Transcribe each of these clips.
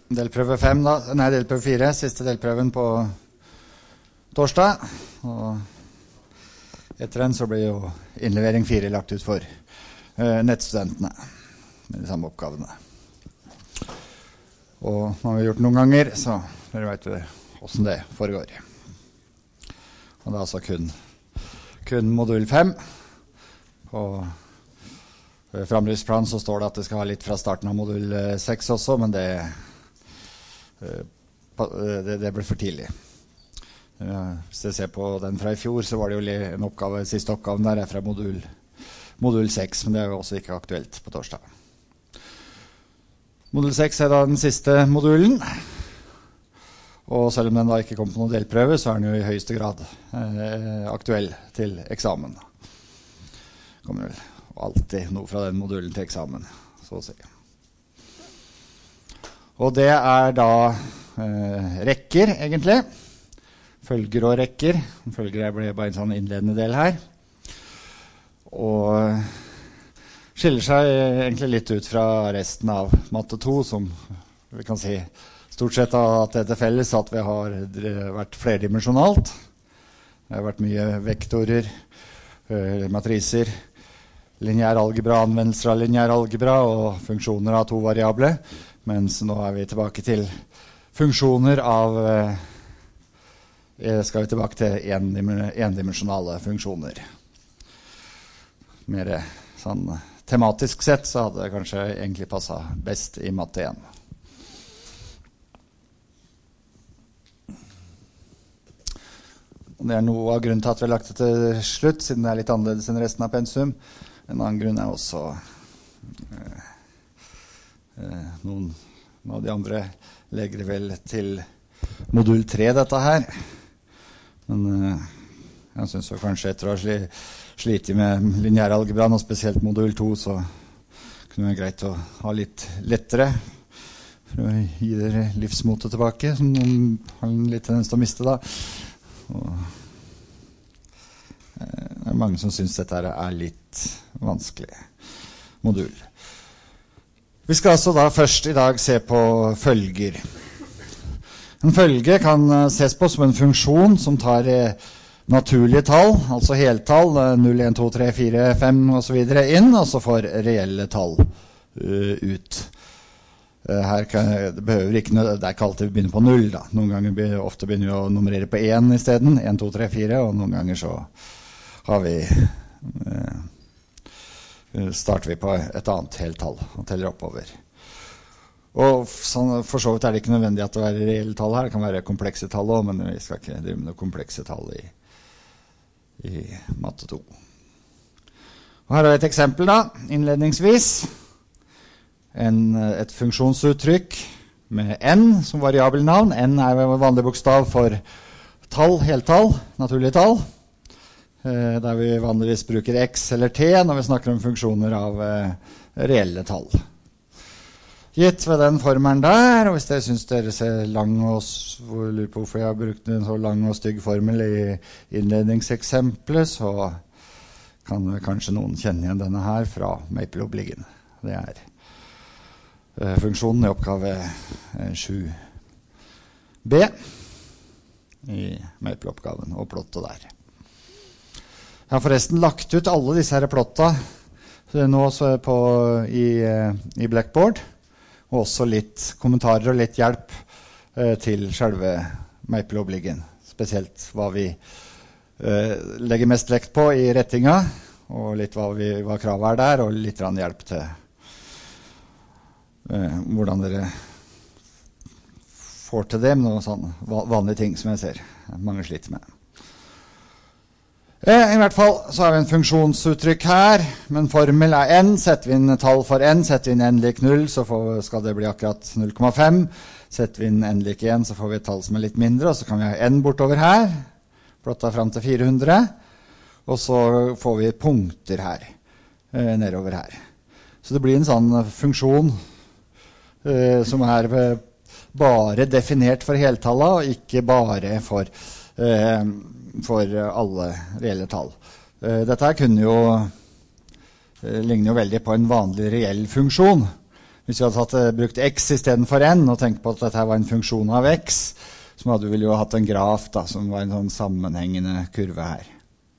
delprøve 5 da, nei, delprøve 4, siste delprøven på torsdag, og etter den så blir jo innlevering 4 lagt ut for nettstudentene med de samme oppgavene. Og når vi har gjort noen ganger, så dere vet jo hvordan det foregår. Og det er altså kun modul 5. På framdriftsplanen så står det at det skal være litt fra starten av modul 6 også, men det ble for tidlig. Hvis jeg ser på den fra i fjor, så var det jo en oppgave, siste oppgaven der er fra modul 6, men det er jo også ikke aktuelt på torsdag. Modul 6 er da den siste modulen, og selv om den da ikke kom på noen delprøve, så er den jo i høyeste grad aktuell til eksamen. Det kommer vel alltid noe fra den modulen til eksamen, så å si. Og det er da rekker, egentlig. Følger og rekker. Følger ble bare en sånn innledende del her. Og skiller seg egentlig litt ut fra resten av matte 2, som vi kan si stort sett at det er felles at vi har vært flerdimensjonalt. Det har vært mye vektorer, matriser, lineær algebra, anvendelser av lineær algebra og funksjoner av 2 variable, mens nå er vi tilbake til funksjoner av skal vi tilbake til endimensjonale funksjoner. Mer sånn tematisk sett så hadde det kanskje egentlig passet best i matte 1. Og det er noe av grunnen til at vi har lagt det til slutt, siden det er litt annerledes enn resten av pensum. En annen grunn er også noen av de andre legger vel til modul 3 dette her. Men jeg synes jo kanskje etter å ha slitt med lineær algebra, og spesielt modul 2, så kunne det være greit å ha litt lettere for å gi dere livsmotet tilbake, som noen har litt tendens til å miste da. Og det er mange som synes dette er litt vanskelig modul. Vi skal altså da først i dag se på følger. En følge kan ses på som en funksjon som tar naturlige tall, altså heltall, 0, 1, 2, 3, 4, 5 og så videre inn, og så får reelle tall ut. Her det behøver ikke, det er ikke alltid vi begynner på 0 da. Noen ganger ofte begynner vi å nummerere på 1 i stedet, 1, 2, 3, 4, og noen ganger så har vi starter vi på et annet heltall og teller oppover. Og for så vidt er det ikke nødvendig at det er reelle tall her, det kan være komplekse tall også, men vi skal ikke drive med noen komplekse tall i matte 2. Og her er et eksempel da, innledningsvis. Et funksjonsuttrykk med n som variabelnavn. N er vanlig bokstav for tall, heltall, naturlige tall. Der vi vanligvis bruker x eller t når vi snakker om funksjoner av reelle tall. Gitt ved den formelen der, og hvis dere synes dere ser lang og lurer på hvorfor jeg har brukt en så lang og stygg formel i innledningseksempelet, så kan kanskje noen kjenne igjen denne her fra Maple-obligen. Det er funksjonen i oppgave 7b i Maple-oppgaven og plottet der. Jeg har forresten lagt ut alle disse her plotta nå i Blackboard, og også litt kommentarer og litt hjelp til selve Maple-obligen. Spesielt hva vi legger mest vekt på i rettinga, og litt hva kravet er der, og litt hjelp til hvordan dere får til det, med noen sånne vanlige ting som jeg ser mange sliter med. I hvert fall så har vi en funksjonsuttrykk her, men formel er n. Setter vi inn tall for n, setter vi inn n lik 0, så skal det bli akkurat 0,5. Setter vi inn n lik 1, så får vi et tall som er litt mindre, og så kan vi ha n bortover her, plotta frem til 400, og så får vi punkter her, nedover her. Så det blir en sånn funksjon som er bare definert for heltallet, og ikke bare for alle reelle tall. Dette kunne jo ligner jo veldig på en vanlig reell funksjon. Hvis vi hadde brukt x I stedet for n, og tenkt på at dette var en funksjon av x, så hadde vi jo hatt en graf da, som var en sånn sammenhengende kurve her.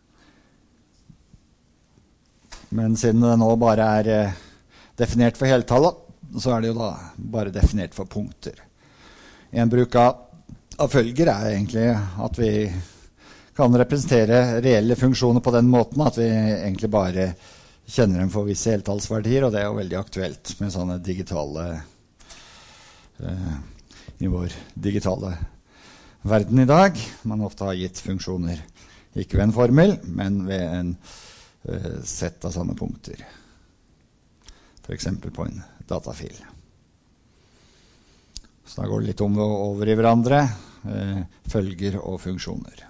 Men siden det nå bare definert for heltallet, så det jo da bare definert for punkter. En bruk av følger egentlig at vi kan representere reelle funksjoner på den måten at vi egentlig bare kjenner dem for visse heltallsverdier, og det jo veldig aktuelt med sånne digitale I vår digitale verden I dag. Man ofte har gitt funksjoner ikke ved en formel, men ved en sett av sånne punkter. For eksempel på en datafil. Så da går det litt over I hverandre, følger og funksjoner.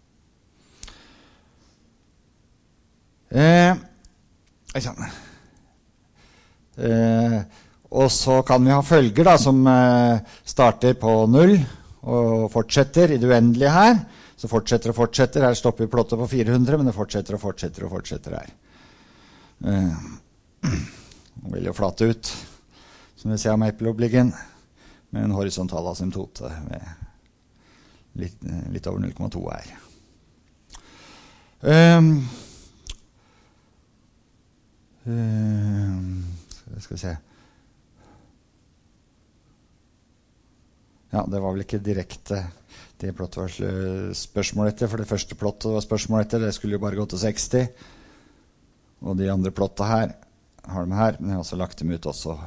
Og så kan vi ha følger da, som starter på 0 og fortsetter I det uendelige her. Så fortsetter og fortsetter. Her stopper plottet på 400, men det fortsetter og fortsetter og fortsetter her. Det vil jo flate ut, som vi ser av Maple-obligen, med en horisontal asymptote ved litt over 0,2 her. Skal vi se. Ja, det var vel ikke direkte det plottet var spørsmål etter, for det første plottet var spørsmål etter, det skulle jo bare gå til 60. Og de andre plottene her har de her, men jeg har også lagt dem ut også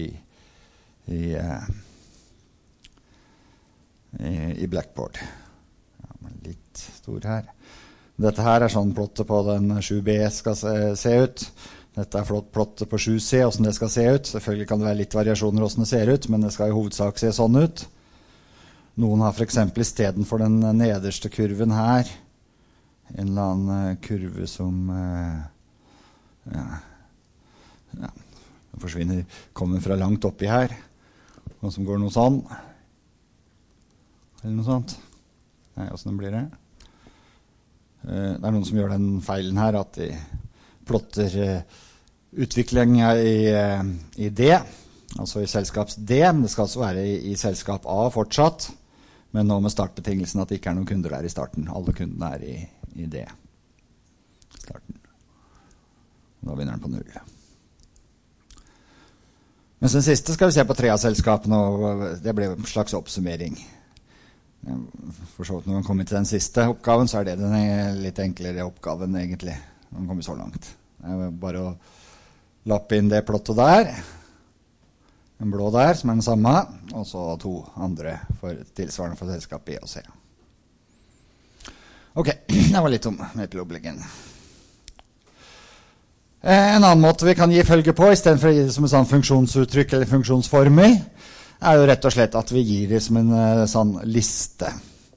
I Blackboard. Ja, men litt stor her. Dette her sånn plottet på den 7B skal se ut. Dette plottet på 7C, hvordan det skal se ut. Selvfølgelig kan det være litt variasjoner hvordan det ser ut, men det skal I hovedsak se sånn ut. Noen har for eksempel I stedet for den nederste kurven her, en eller annen kurve som forsvinner, kommer fra langt oppi her, og som går noe sånn, eller noe sånt. Nei, hvordan blir det? Det noen som gjør den feilen her, at de plotter utviklingen I D, altså I selskaps D, men det skal også være I selskap A fortsatt, men nå med startbetingelsen at det ikke noen kunder der I starten. Alle kundene I D. Starten. Da vinner den på 0. Mens den siste skal vi se på 3 av selskapene, og det ble en slags oppsummering. For så vidt når man kommer til den siste oppgaven, så det den litt enklere oppgaven egentlig. Når man kommer så langt. Det bare å lappe inn det plottet der. En blå der, som den samme, og så 2 andre tilsvarende for selskap B og C. Ok, det var litt om Maple-obligen. En annen måte vi kan gi følge på, I stedet for å gi det som en sånn funksjonsuttrykk eller funksjonsformel, jo rett og slett at vi gir det som en sånn liste.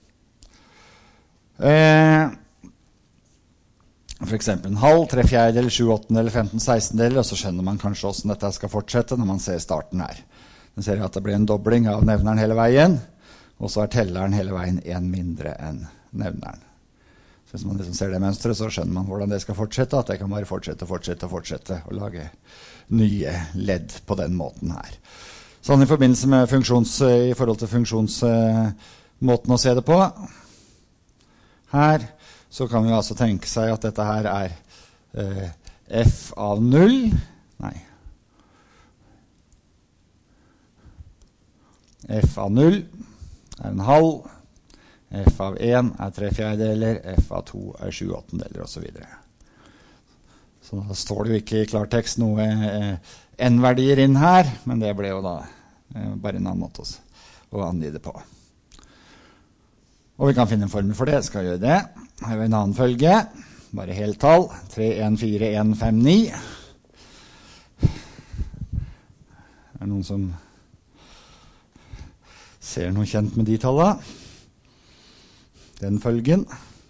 For eksempel en halv, 3/4, 7/8 eller 15/16, og så skjønner man kanskje hvordan dette skal fortsette når man ser starten her. Man ser at det blir en dobling av nevneren hele veien, og så telleren hele veien en mindre enn nevneren. Så hvis man liksom ser det mønstret, så skjønner man hvordan det skal fortsette, at det kan bare fortsette, og lage nye ledd på den måten her. Sånn I forbindelse med I forhold til funksjonsmåten å se det på. Her så kan vi altså tenke seg at dette her f av 0. Nei. F av 0 en halv. F av 1 3/4, F av 2 7/8, og så videre. Så da står det jo ikke I klartekst noe n-verdier inn her, men det ble jo da bare en annen måte å angi det på. Og vi kan finne en formel for det, skal gjøre det. Her har vi en annen følge, bare heltall, 3, 1, 4, 1, 5, 9. Noen som ser noe kjent med de tallene? Den følgen.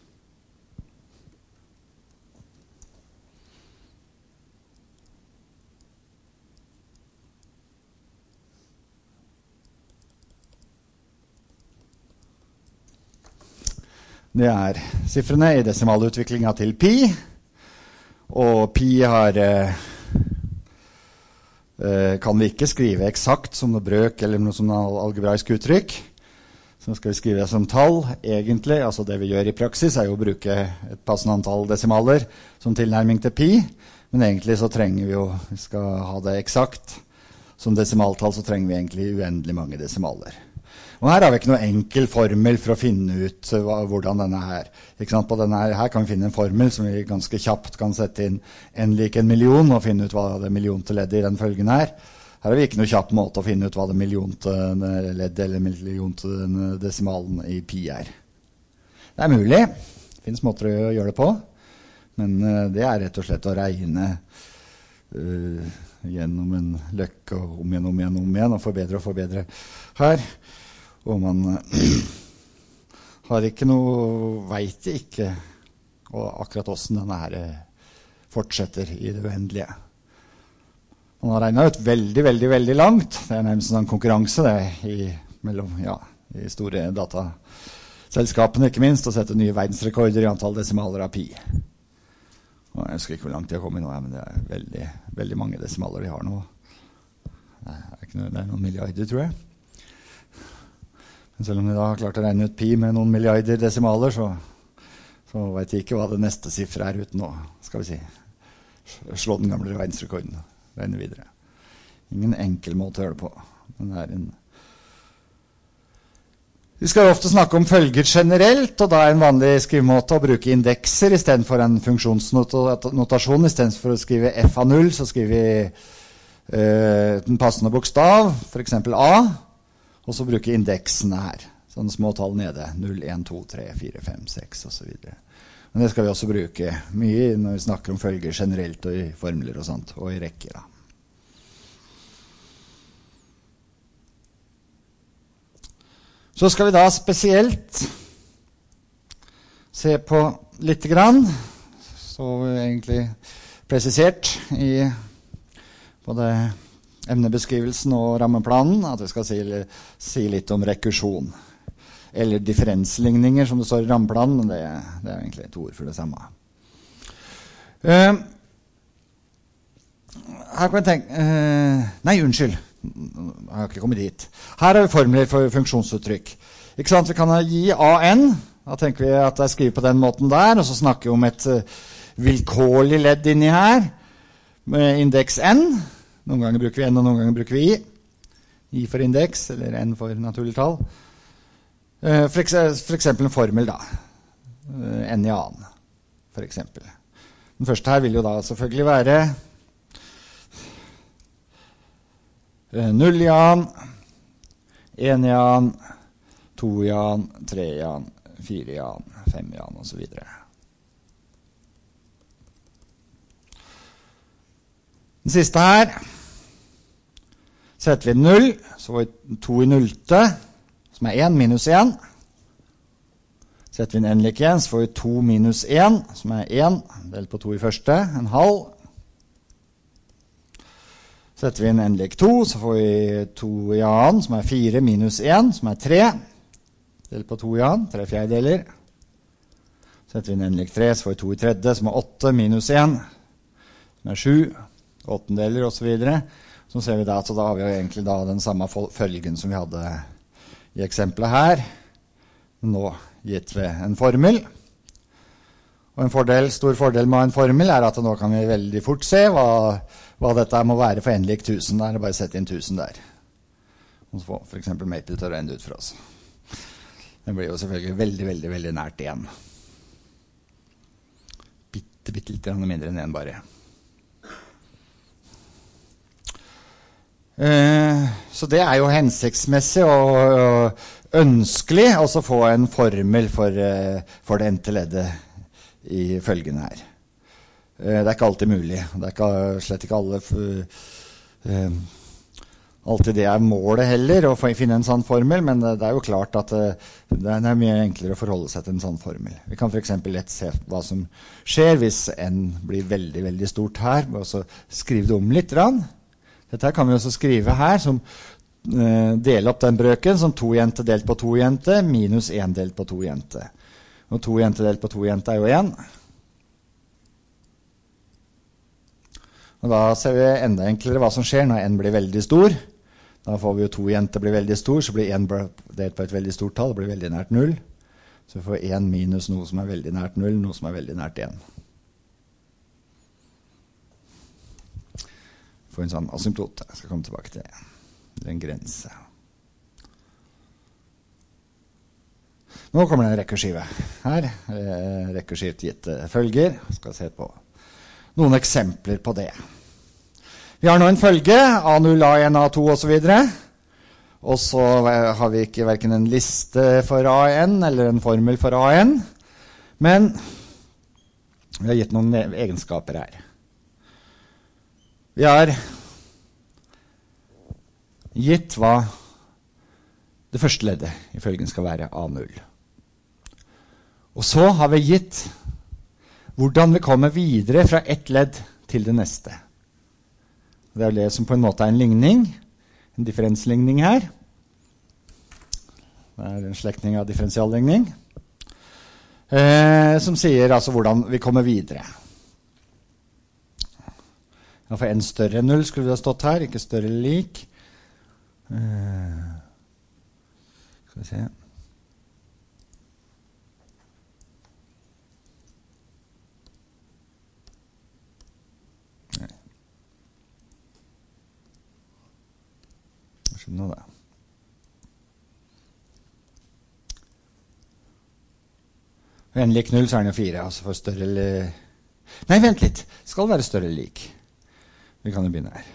Det siffrene I desimalutviklingen til pi, og pi har kan vi ikke skrive eksakt som noe brøk eller noe som algebraisk uttrykk. Så skal vi skrive det som tall, egentlig. Altså det vi gjør i praksis jo å bruke et passende antall desimaler som tilnærming til pi. Men egentlig så trenger vi skal ha det eksakt. Som desimaltall så trenger vi egentlig uendelig mange desimaler. Og her har vi ikke noe enkel formel for å finne ut hvordan denne her. Ikke sant? På denne her kan vi finne en formel som vi ganske kjapt kan sette inn n lik 1 million og finne ut hva det millionte leddet i den følgen her. Her har vi ikke noe kjapp måte å finne ut hva det millionte leddet eller millionte desimalen i pi er. Det mulig. Det finnes måter å gjøre det på. Men det rett og slett å regne gjennom en løkke og om igjen og forbedre her. Og man har ikke noe, vet ikke akkurat hvordan denne her fortsetter i det uendelige. Man har regnet ut veldig langt. Det nærmest en konkurranse mellom i store dataselskapene, ikke minst, å sette nye verdensrekorder i antall desimaler av pi. Og jeg husker ikke hvor langt de har kommet nå, men det veldig mange desimaler de har nå. Det noen milliarder, tror jeg. Men selv om de da har klart å regne ut pi med noen milliarder desimaler, så vet jeg ikke hva det neste siffre uten å, skal vi si, slå den gamle verdensrekorden og regne videre. Ingen enkel måte å gjøre det på. Men det Vi skal ofte snakke om følger generelt, og da en vanlig skrivemåte å bruke indekser I stedet for en funksjonsnotasjon. I stedet for å skrive f av 0, så skriver vi den passende bokstav, for eksempel a, og så bruker indeksene her. Sånne små tall nede, 0, 1, 2, 3, 4, 5, 6 og så videre. Men det skal vi også bruke mye når vi snakker om følger generelt og I formler og sånt, og I rekker da. Så skal vi da spesielt se på litt grann, så egentlig presisert I både emnebeskrivelsen og rammeplanen, at vi skal si litt om rekursjon. Eller differensligninger, som det står I rammeplanen, men det egentlig et ord for det samme. Her kan vi tenke... nei, unnskyld. Jeg har ikke kommet dit. Her har vi formler for funksjonsuttrykk. Ikke sant? Vi kan gi AN. Da tenker vi at det skriver på den måten der, og så snakker vi om et vilkårlig ledd inni her, med indeks N. Noen ganger bruker vi N, og noen ganger bruker vi I. I for indeks, eller N for naturlig tall. For eksempel en formel da. N I annen, for eksempel. Den første her vil jo da selvfølgelig være 0 I annen, 1 I annen, 2 I annen, 3 I annen, 4 I annen, 5 I annen, og så videre. Den siste her setter vi 0, så får vi 2 I nullte, som 1 minus 1. Setter vi en n lik 1, så får vi 2 minus 1, som 1, delt på 2 I første, en halv. Setter vi en n lik 2, så får vi 2 I annen, som 4 minus 1, som 3. Delt på 2 I annen, 3 fjerdedeler. Setter vi en n lik 3, så får vi 2 I tredje, som 8 minus 1, som 7. Åttendeler og så videre. Så ser vi da at da har vi jo egentlig da den samme følgen som vi hadde I eksempelet her, nå gitt ved en formel. Og en stor fordel med en formel at nå kan vi veldig fort se hva dette må være for n lik 1000 der, og bare sette inn 1000 der. Og så får for eksempel Maple til å regne ut for oss. Det blir jo selvfølgelig veldig nært 1. Bitte litt mindre enn 1 bare. Så det jo hensiktsmessig og ønskelig å få en formel for det endte leddet I følgen her. Det ikke alltid mulig. Det slett ikke alle alltid det målet heller å finne en sånn formel, men det jo klart at det mye enklere å forholde seg til en sånn formel. Vi kan for eksempel lett se hva som skjer hvis n blir veldig stort her, og så skrive det om litt rann. Dette kan vi også skrive her som dele opp den brøken som 2 jente delt på 2 jente minus 1 delt på 2 jente. Og 2 jente delt på 2 jente jo 1. Og da ser vi enda enklere hva som skjer når n blir veldig stor. Da får vi jo 2 jenter blir veldig stor, så blir 1 delt på et veldig stort tall, det blir veldig nært 0. Så vi får 1 minus noe som er veldig nært 0, noe som er veldig nært 1. Vi får en sånn asymptote. Jeg skal komme tilbake til det. Det er en grense. Nå kommer det en rekkursive. Her rekkursivt gitte følger. Jeg skal se på noen eksempler på det. Vi har nå en følge, A0, A1, A2 og så videre. Og så har vi ikke hverken en liste for AN eller en formel for AN. Men vi har gitt noen egenskaper her. Vi har gitt hva det første leddet i følgen skal være A0. Og så har vi gitt hvordan vi kommer videre fra ett ledd til det neste. Det er det som på en måte er en ligning, en differensligning her. Det er en slektning av differensialligning, som sier altså hvordan vi kommer videre. Ja, for n større enn 0 skulle det ha stått her, ikke større eller lik. Skal vi se. Nei. Hva skjedde nå da? For n lik 0 så er den jo 4, altså for større eller... Nei, vent litt. Det skal være større eller lik. Vi kan jo begynne her.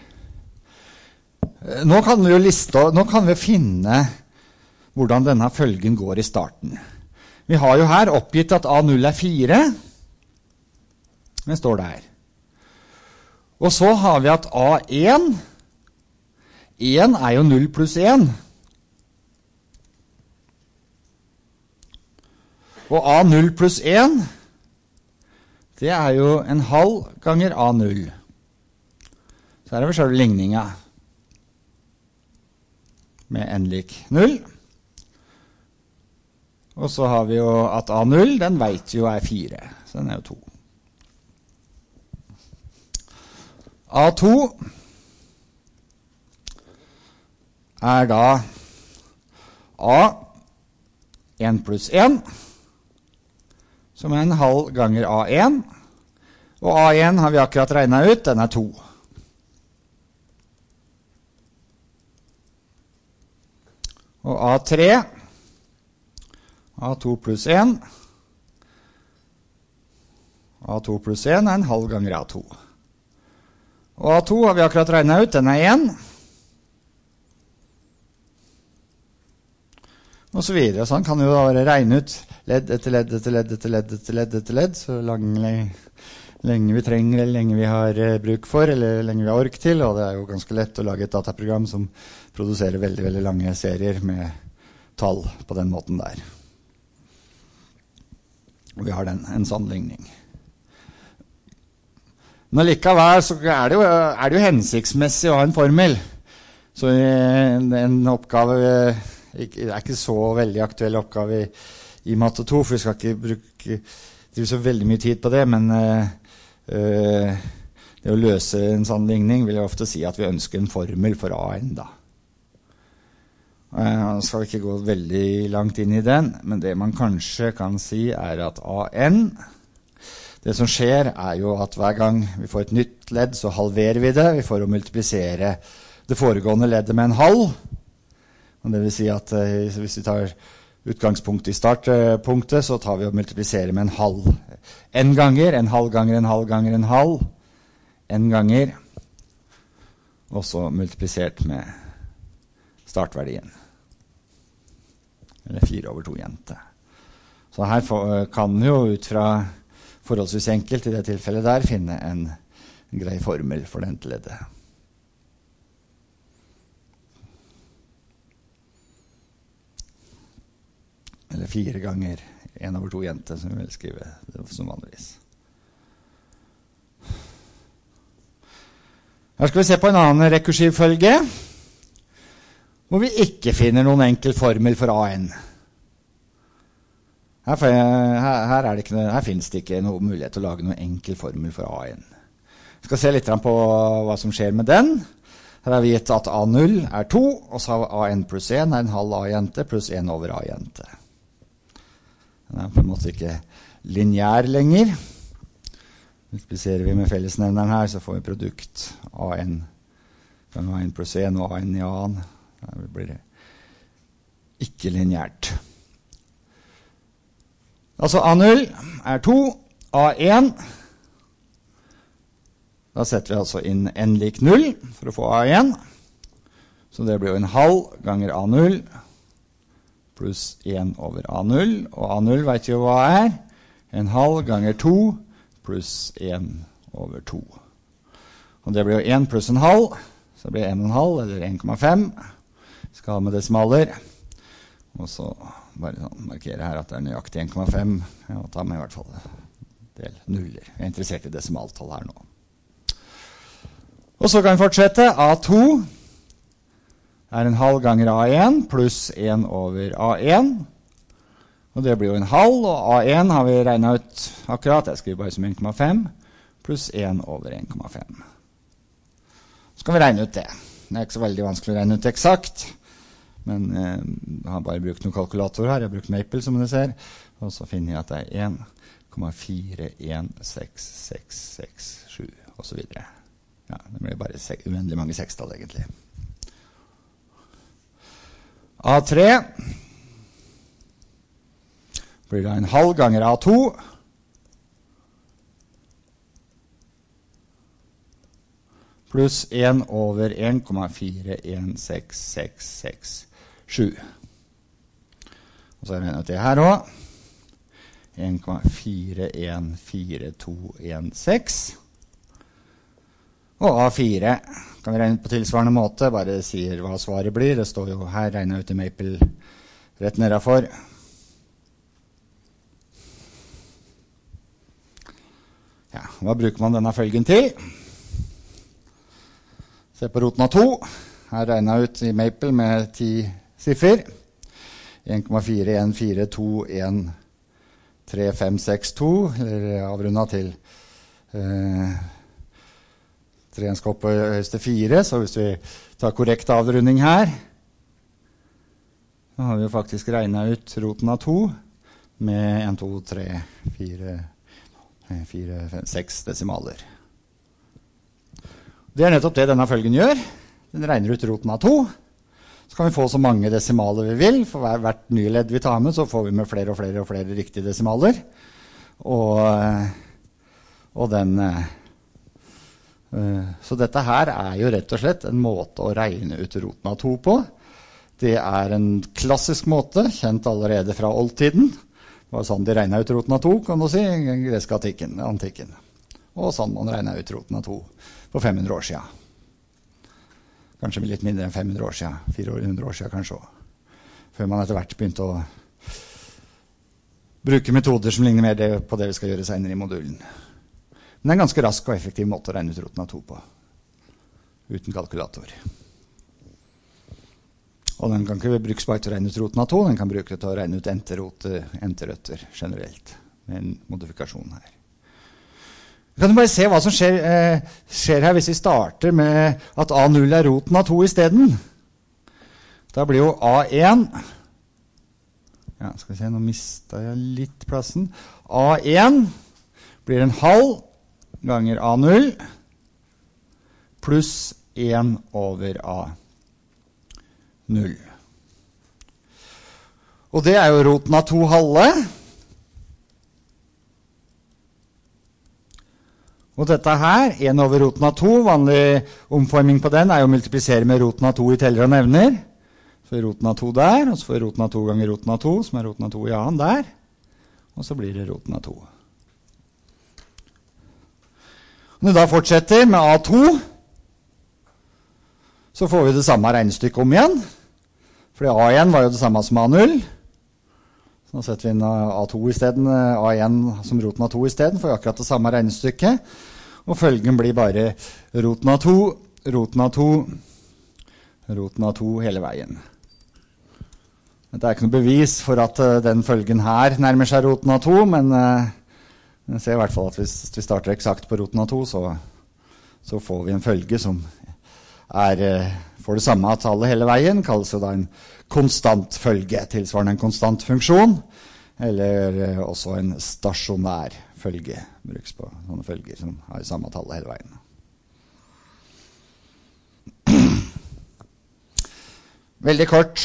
Nå kan vi jo finne hvordan denne følgen går i starten. Vi har jo her oppgitt at A0 er 4. Det står der. Og så har vi at A1, 1 er jo 0 pluss 1. Og A0 pluss 1, det er jo en halv ganger A0. Så her er vi selv ligninga med n lik 0. Og så har vi jo at A0, den vet vi jo er 4, så den er jo 2. A2 er da A 1 pluss 1, som er en halv ganger A1, og A1 har vi akkurat regnet ut, den er 2. Og A3, A2 pluss 1, A2 pluss 1 er en halv ganger A2. Og A2 har vi akkurat regnet ut, den er 1. Og så videre, sånn kan vi jo bare regne ut ledd etter ledd etter ledd etter ledd etter ledd etter ledd, så lenge vi trenger, eller lenge vi har bruk for, eller lenge vi har ork til, og det er jo ganske lett å lage et dataprogram som produserer veldig, veldig lange serier med tall på den måten der. Og vi har en sånn ligning. Men likevel så er det jo hensiktsmessig å ha en formel. Så en oppgave er ikke så veldig aktuell oppgave i matte 2, for vi skal ikke bruke så veldig mye tid på det, men det å løse en sånn ligning vil jeg ofte si at vi ønsker en formel for AN da. Jeg skal ikke gå veldig langt inn i den, men det man kanskje kan si er at AN, det som skjer er jo at hver gang vi får et nytt ledd, så halverer vi det. Vi får å multiplisere det foregående leddet med en halv. Og det vil si at hvis vi tar utgangspunkt i startpunktet, så tar vi og multipliserer med en halv. En ganger, en halv ganger, en halv ganger, en halv. En ganger. Og så multiplisert med startverdien. Eller 4 over 2 jenter. Så her kan vi jo ut fra forholdsvis enkelt i det tilfellet der finne en grei formel for dette leddet. Eller 4 ganger 1 over 2 jenter, som vi vil skrive det som vanligvis. Her skal vi se på en annen rekursiv følge, hvor vi ikke finner noen enkel formel for AN. Her finnes det ikke noen mulighet til å lage noen enkel formel for AN. Skal se litt på hva som skjer med den. Her har vi gitt at A0 er 2, og så har AN pluss 1 er en halv A-jente pluss 1 over A-jente. Den er på en måte ikke lineær lenger. Multipliserer vi med fellesnevneren her, så får vi produkt AN ganger AN pluss 1 og AN i AN. Da blir det ikke lineært. Altså A0 er 2, A1. Da setter vi altså inn n lik 0 for å få A1. Så det blir jo en halv ganger A0 pluss 1 over A0. Og A0 vet jo hva er. En halv ganger 2 pluss 1 over 2. Og det blir jo 1 pluss en halv. Så det blir 1,5 eller 1,5. Skal ha med desimaler. Og så bare sånn, markere her at det er nøyaktig 1,5. Ja, ta med i hvert fall en del nuller. Jeg er interessert i desimaltall her nå. Og så kan vi fortsette. A2 er en halv ganger A1 pluss 1 over A1. Og det blir jo en halv, og A1 har vi regnet ut akkurat. Jeg skriver bare som 1,5 pluss 1 over 1,5. Så kan vi regne ut det. Det er ikke så veldig vanskelig å regne ut eksakt. Men jeg har bare brukt noen kalkulator her. Jeg har brukt Maple, som dere ser. Og så finner jeg at det er 1,41667 og så videre. Ja, det blir bare uendelig mange sekstall, egentlig. A3 blir da en halv ganger A2 pluss 1 over 1,41667. Og så har jeg regnet det her også. 1,41416. Og A4 kan vi regne ut på tilsvarende måte, bare sier hva svaret blir. Det står jo her, regnet ut i Maple rett nedenfor. Ja, hva bruker man denne følgen til? Se på roten av 2. Her regnet ut i Maple med 10 siffer. 1,414213562, eller avrundet til 3 skal opp på høyeste 4, så hvis vi tar korrekt avrunding her, så har vi jo faktisk regnet ut roten av 2 med 1, 2, 3, 4, 5, 6 desimaler. Det er nettopp det denne følgen gjør. Den regner ut roten av 2. Så kan vi få så mange desimaler vi vil. For hvert nye ledd vi tar med, så får vi med flere og flere og flere riktige desimaler. Så dette her er jo rett og slett en måte å regne ut roten av 2 på. Det er en klassisk måte, kjent allerede fra oldtiden. Det var sånn de regnet ut roten av 2, kan du si, i den greske antikken. Og sånn man regnet ut roten av 2 for 500 år siden. Kanskje litt mindre enn 500 år siden, 400 år siden kanskje også. Før man etter hvert begynte å bruke metoder som ligner mer på det vi skal gjøre senere i modulen. Men det er en ganske rask og effektiv måte å regne ut roten av 2 på, uten kalkulator. Og den kan ikke brukes bare til å regne ut roten av 2, den kan bruke til å regne ut enterøtter generelt, med en modifikasjon her. Vi kan jo bare se hva som skjer her hvis vi starter med at A0 er roten av 2 i stedet. Da blir jo A1, ja, skal vi se, nå mistet jeg litt plassen. A1 blir en halv ganger A0 pluss 1 over A0. Og det er jo roten av 2 halve. Og dette her, 1 over roten av 2, vanlig omforming på den er jo å multiplisere med roten av 2 i teller og nevner. Så får vi roten av 2 der, og så får vi roten av 2 ganger roten av 2, som er roten av 2 i annen der. Og så blir det roten av 2. Når vi da fortsetter med A2, så får vi det samme regnestykket om igjen. Fordi A1 var jo det samme som A0. Så nå setter vi inn A2 i stedet, A1 som roten av 2 i stedet, får vi akkurat det samme regnestykket. Og følgen blir bare roten av 2, roten av 2, roten av 2 hele veien. Dette er ikke noe bevis for at den følgen her nærmer seg roten av 2, men jeg ser i hvert fall at hvis vi starter eksakt på roten av 2, så så får vi en følge som får det samme tallet hele veien, kalles jo da en konstant følge, tilsvarende en konstant funksjon, eller også en stasjonær følge, brukes på sånne følger som har det samme tallet hele veien. Veldig kort,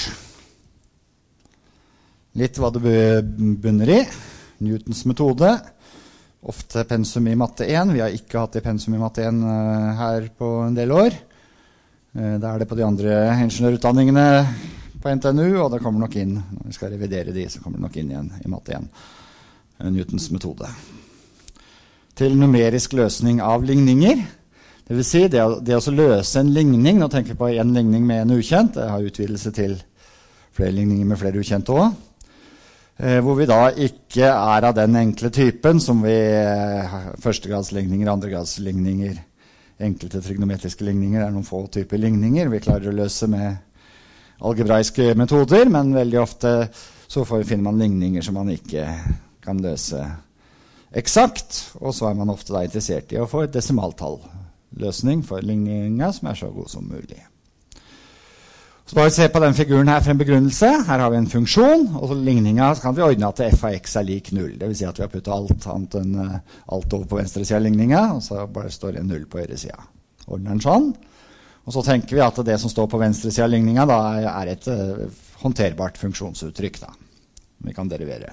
litt hva det bunner i, Newtons metode, ofte pensum i matte 1, vi har ikke hatt det pensum i matte 1 her på en del år, da det på de andre ingeniørutdanningene på NTNU, og det kommer nok inn, når vi skal revidere de, så kommer det nok inn igjen i matte 1, Newtons metode. Til numerisk løsning av ligninger, det vil si, det å løse en ligning, nå tenker vi på en ligning med en ukjent, det har utvidelse til flere ligninger med flere ukjente også, hvor vi da ikke av den enkle typen som vi førstegradsligninger, andregradsligninger, enkelte trigonometriske ligninger, det noen få typer ligninger vi klarer å løse med algebraiske metoder, men veldig ofte så finner man ligninger som man ikke kan løse eksakt, og så man ofte da interessert i å få et desimaltall løsning for ligninga som så god som mulig. Så bare se på den figuren her for en begrunnelse. Her har vi en funksjon, og så ligninga kan vi ordne at f av x lik 0. Det vil si at vi har puttet alt over på venstre siden av ligninga, og så bare står det 0 på høyre siden. Ordner den sånn. Og så tenker vi at det som står på venstre siden av ligninga da et håndterbart funksjonsuttrykk da. Vi kan derivere.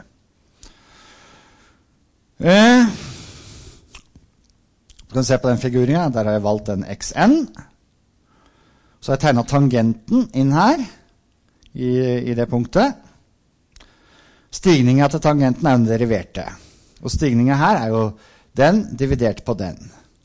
Du kan se på den figuren, der har jeg valgt en xn. Så har jeg tegnet tangenten inn her, i det punktet. Stigningen til tangenten den deriverte. Og stigningen her jo den dividert på den.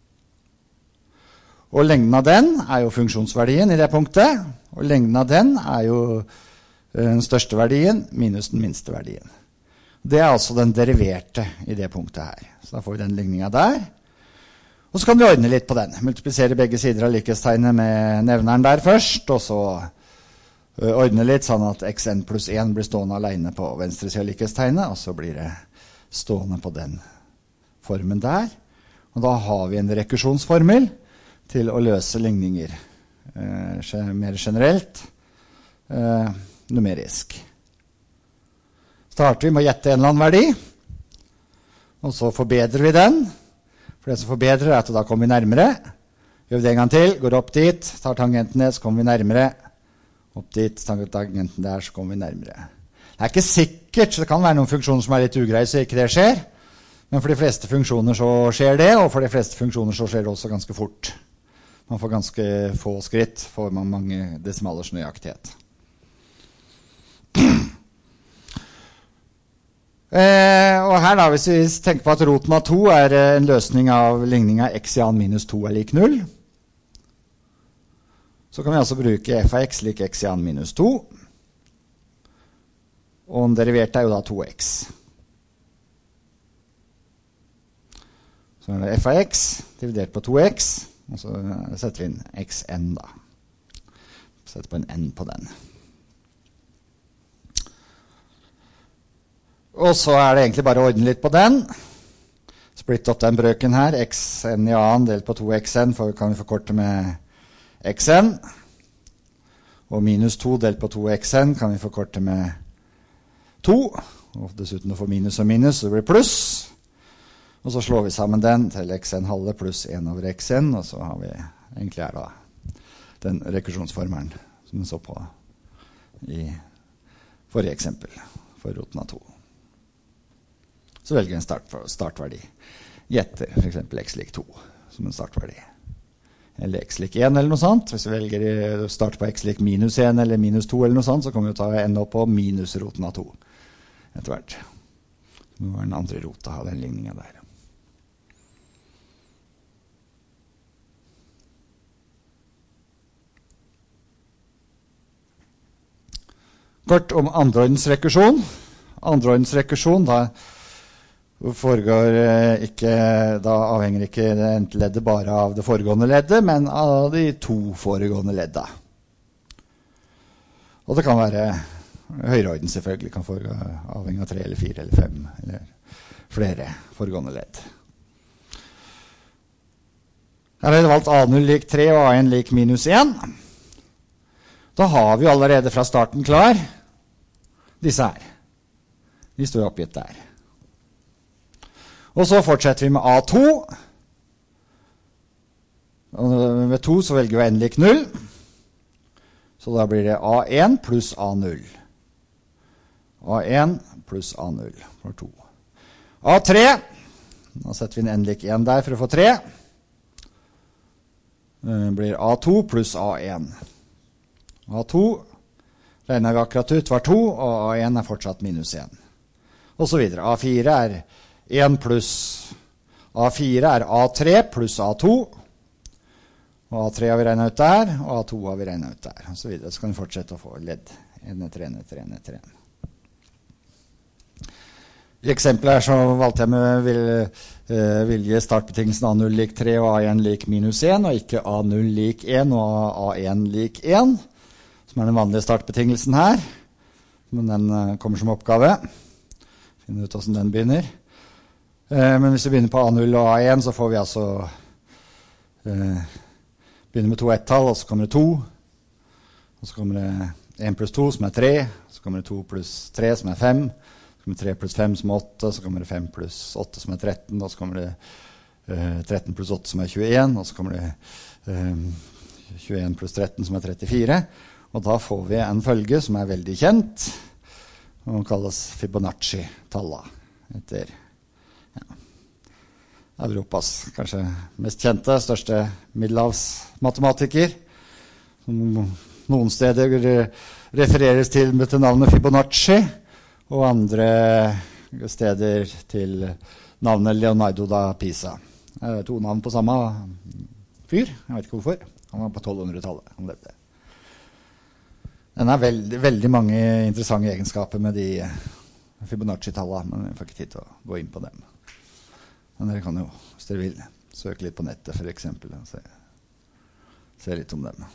Og lengden av den jo funksjonsverdien i det punktet, og lengden av den jo den største verdien minus den minste verdien. Det altså den deriverte i det punktet her. Så da får vi den ligningen der. Og så kan vi ordne litt på den. Multiplisere begge sider av likhetstegnet med nevneren der først, og så ordne litt sånn at xn pluss 1 blir stående alene på venstre siden av likhetstegnet, og så blir det stående på den formen der. Og da har vi en rekursjonsformel til å løse ligninger mer generelt, numerisk. Starter vi med å gjette en eller annen verdi, og så forbedrer vi den. For det som forbedrer at da kommer vi nærmere. Gjør vi det en gang til, går opp dit, tar tangenten ned, så kommer vi nærmere. Opp dit, tar tangenten der, så kommer vi nærmere. Det ikke sikkert, så det kan være noen funksjoner som litt ugreie, så ikke det skjer. Men for de fleste funksjoner så skjer det, og for de fleste funksjoner så skjer det også ganske fort. Man får ganske få skritt, får man mange desimalers nøyaktighet. Og her da, hvis vi tenker på at roten av 2 en løsning av ligninga x i annen minus 2 lik 0, så kan vi altså bruke f av x lik x i annen minus 2, og den deriverte jo da 2x. Så det f av x dividert på 2x, og så setter vi inn xn da. Setter på en n på den. Og så det egentlig bare å ordne litt på den. Splitt opp den brøken her. Xn i annen delt på 2xn, for kan vi forkorte med xn. Og minus 2 delt på 2xn kan vi forkorte med 2. Og dessuten å få minus og minus, så det blir pluss. Og så slår vi sammen den til xn halve pluss 1 over xn, og så har vi egentlig da den rekursjonsformelen som vi så på i forrige eksempel for roten av 2. Så velger vi en startverdi. Gjetter for eksempel x lik 2 som en startverdi. Eller x lik 1 eller noe sånt. Hvis vi velger å starte på x lik minus 1 eller minus 2 eller noe sånt, så kommer vi til å ende opp på minusroten av 2 etter hvert. Nå den andre rota av den ligningen der. Kort om andreordensrekursjon. Andreordensrekursjon, da da avhenger ikke det endte leddet bare av det foregående leddet, men av de 2 foregående ledda. Og det kan være høyreorden selvfølgelig, kan avhenge av 3 eller 4 eller 5 eller flere foregående ledd. Her har jeg valgt A0 lik 3 og A1 lik minus 1. Da har vi allerede fra starten klar disse her. De står oppgitt der. Og så fortsetter vi med A2. Og ved 2 så velger vi n lik 0. Så da blir det A1 pluss A0. A1 pluss A0 for 2. A3, da setter vi en n lik 1 der for å få 3. Det blir A2 pluss A1. A2 regner vi akkurat ut var 2, og A1 er fortsatt minus 1. Og så videre. A4 er 1 pluss A4 er A3 pluss A2. Og A3 har vi regnet ut der, og A2 har vi regnet ut der. Og så videre. Så kan vi fortsette å få ledd. 1 etter 1 etter 1 etter 1. I eksempelet her så valgte jeg med vilje startbetingelsen A0 lik 3 og A1 lik minus 1, og ikke A0 lik 1 og A1 lik 1, som er den vanlige startbetingelsen her. Men den kommer som oppgave. Finne ut hvordan den begynner. Men hvis vi begynner på A0 og A1, så får vi altså begynner med 2 ett-tall, og så kommer det 2. Og så kommer det 1 pluss 2, som er 3. Så kommer det 2 pluss 3, som er 5. Så kommer det 3 pluss 5, som er 8. Så kommer det 5 pluss 8, som er 13. Og så kommer det 13 pluss 8, som er 21. Og så kommer det 21 pluss 13, som er 34. Og da får vi en følge som er veldig kjent, og kalles Fibonacci-talla, etter Europas kanskje mest kjente, største middelhavsmatematiker, som noen steder refereres til med navnet Fibonacci, og andre steder til navnet Leonardo da Pisa. Det er 2 navn på samme fyr, jeg vet ikke hvorfor. Han var på 1200-tallet, han levde. Den har veldig mange interessante egenskaper med de Fibonacci-tallene, men jeg får ikke tid til å gå inn på dem. Men dere kan jo, hvis dere vil, søke litt på nettet for eksempel, og se litt om dem.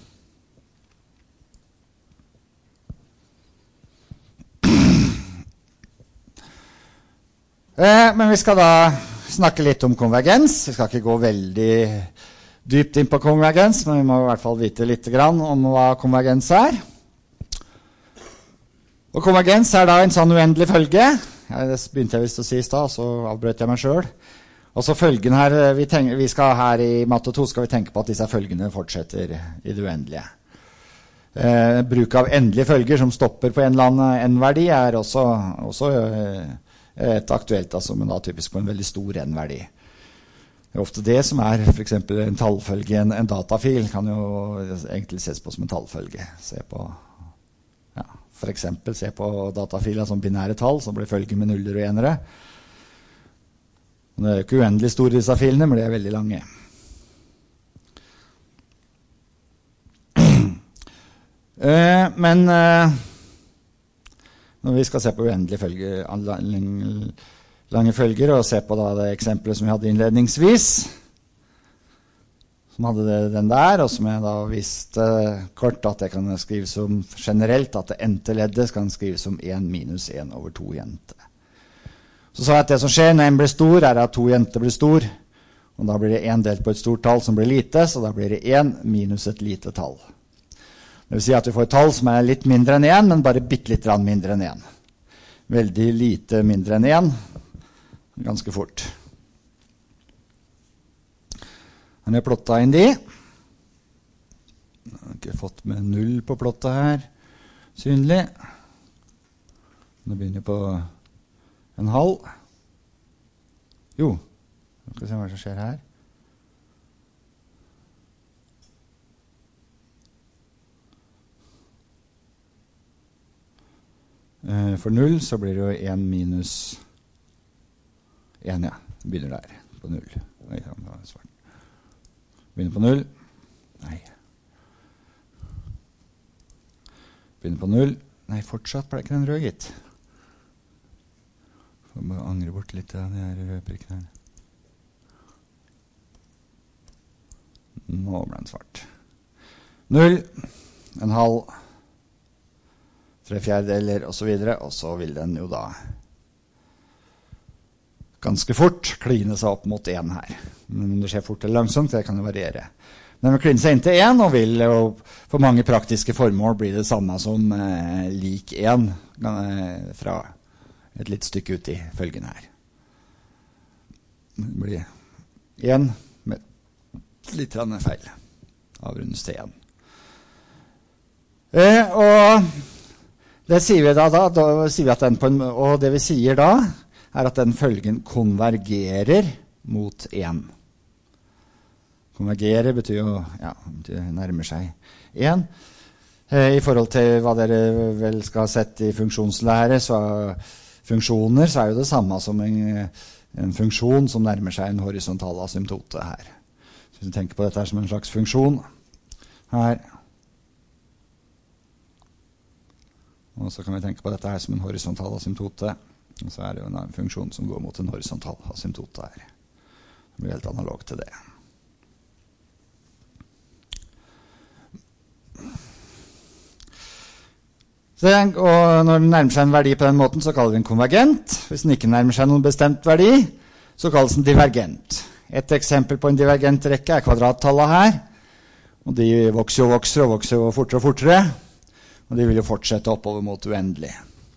Men vi skal da snakke litt om konvergens. Vi skal ikke gå veldig dypt inn på konvergens, men vi må i hvert fall vite litt grann om hva konvergens er. Og konvergens er da en sånn uendelig følge. Det begynte jeg visst å si i sted, så avbrøt jeg meg selv. Og så følgen her, vi skal her i matte 2 skal vi tenke på at disse følgene fortsetter i det uendelige. Bruk av endelige følger som stopper på en eller annen n-verdi er også et aktuelt, altså, men da typisk på en veldig stor n-verdi. Det er ofte det som er for eksempel en tallfølge, en datafil kan jo egentlig ses på som en tallfølge. For eksempel se på datafiler som binære tall, som blir følge med nuller og enere. Det er jo ikke uendelig store disse filene, men de er veldig lange. Men når vi skal se på uendelige lange følger, og se på da det eksempelet som vi hadde innledningsvis, som hadde den der, og som jeg da viste kort at jeg kan skrive som generelt, at det n-te leddet kan skrives som 1 minus 1 over 2 jenter. Så sa jeg at det som skjer når n blir stor, er at 2 jenter blir stor, og da blir det 1 delt på et stort tall som blir lite, så da blir det 1 minus et lite tall. Det vil si at vi får et tall som er litt mindre enn 1, men bare bittelitt mindre enn 1. Veldig lite mindre enn 1, ganske fort. Her har jeg plottet inn de. Jeg har ikke fått med 0 på plottet her, synlig. Nå begynner jeg på en halv. Jo, skal vi se hva som skjer her. For 0 så blir det jo 1 minus 1, ja. Det begynner der, på 0. Oi, det var svart. Begynner på 0. Nei. Begynner på 0. Nei, fortsatt ble ikke den rød, gitt. Jeg må angre bort litt av de her rødprikkene her. Nå ble den svart. 0, en halv, 3/4, og så videre, og så vil den jo da ganske fort kline seg opp mot 1 her. Men om det skjer fort eller langsomt, det kan jo variere. Den vil kline seg inn til 1, og vil jo for mange praktiske formål bli det samme som lik 1 fra et litt stykke ut i følgen her. Det blir 1 med litt feil. Avrundes til 1. Og det sier vi da sier vi at og det vi sier da, er at den følgen konvergerer mot 1. Konvergere betyr jo, betyr nærmer seg 1. I forhold til hva dere vel skal ha sett i funksjonslære, funksjoner, så er jo det samme som en funksjon som nærmer seg en horisontal asymptote her. Så hvis vi tenker på dette her som en slags funksjon her, og så kan vi tenke på dette her som en horisontal asymptote, og så er det jo en funksjon som går mot en horisontal asymptote her. Det blir helt analog til det. Og når den nærmer seg en verdi på den måten, så kaller vi den konvergent. Hvis den ikke nærmer seg noen bestemt verdi, så kalles den divergent. Et eksempel på en divergent rekke er kvadrattallet her. Og de vokser og fortere og fortere. Og de vil jo fortsette oppover mot uendelig.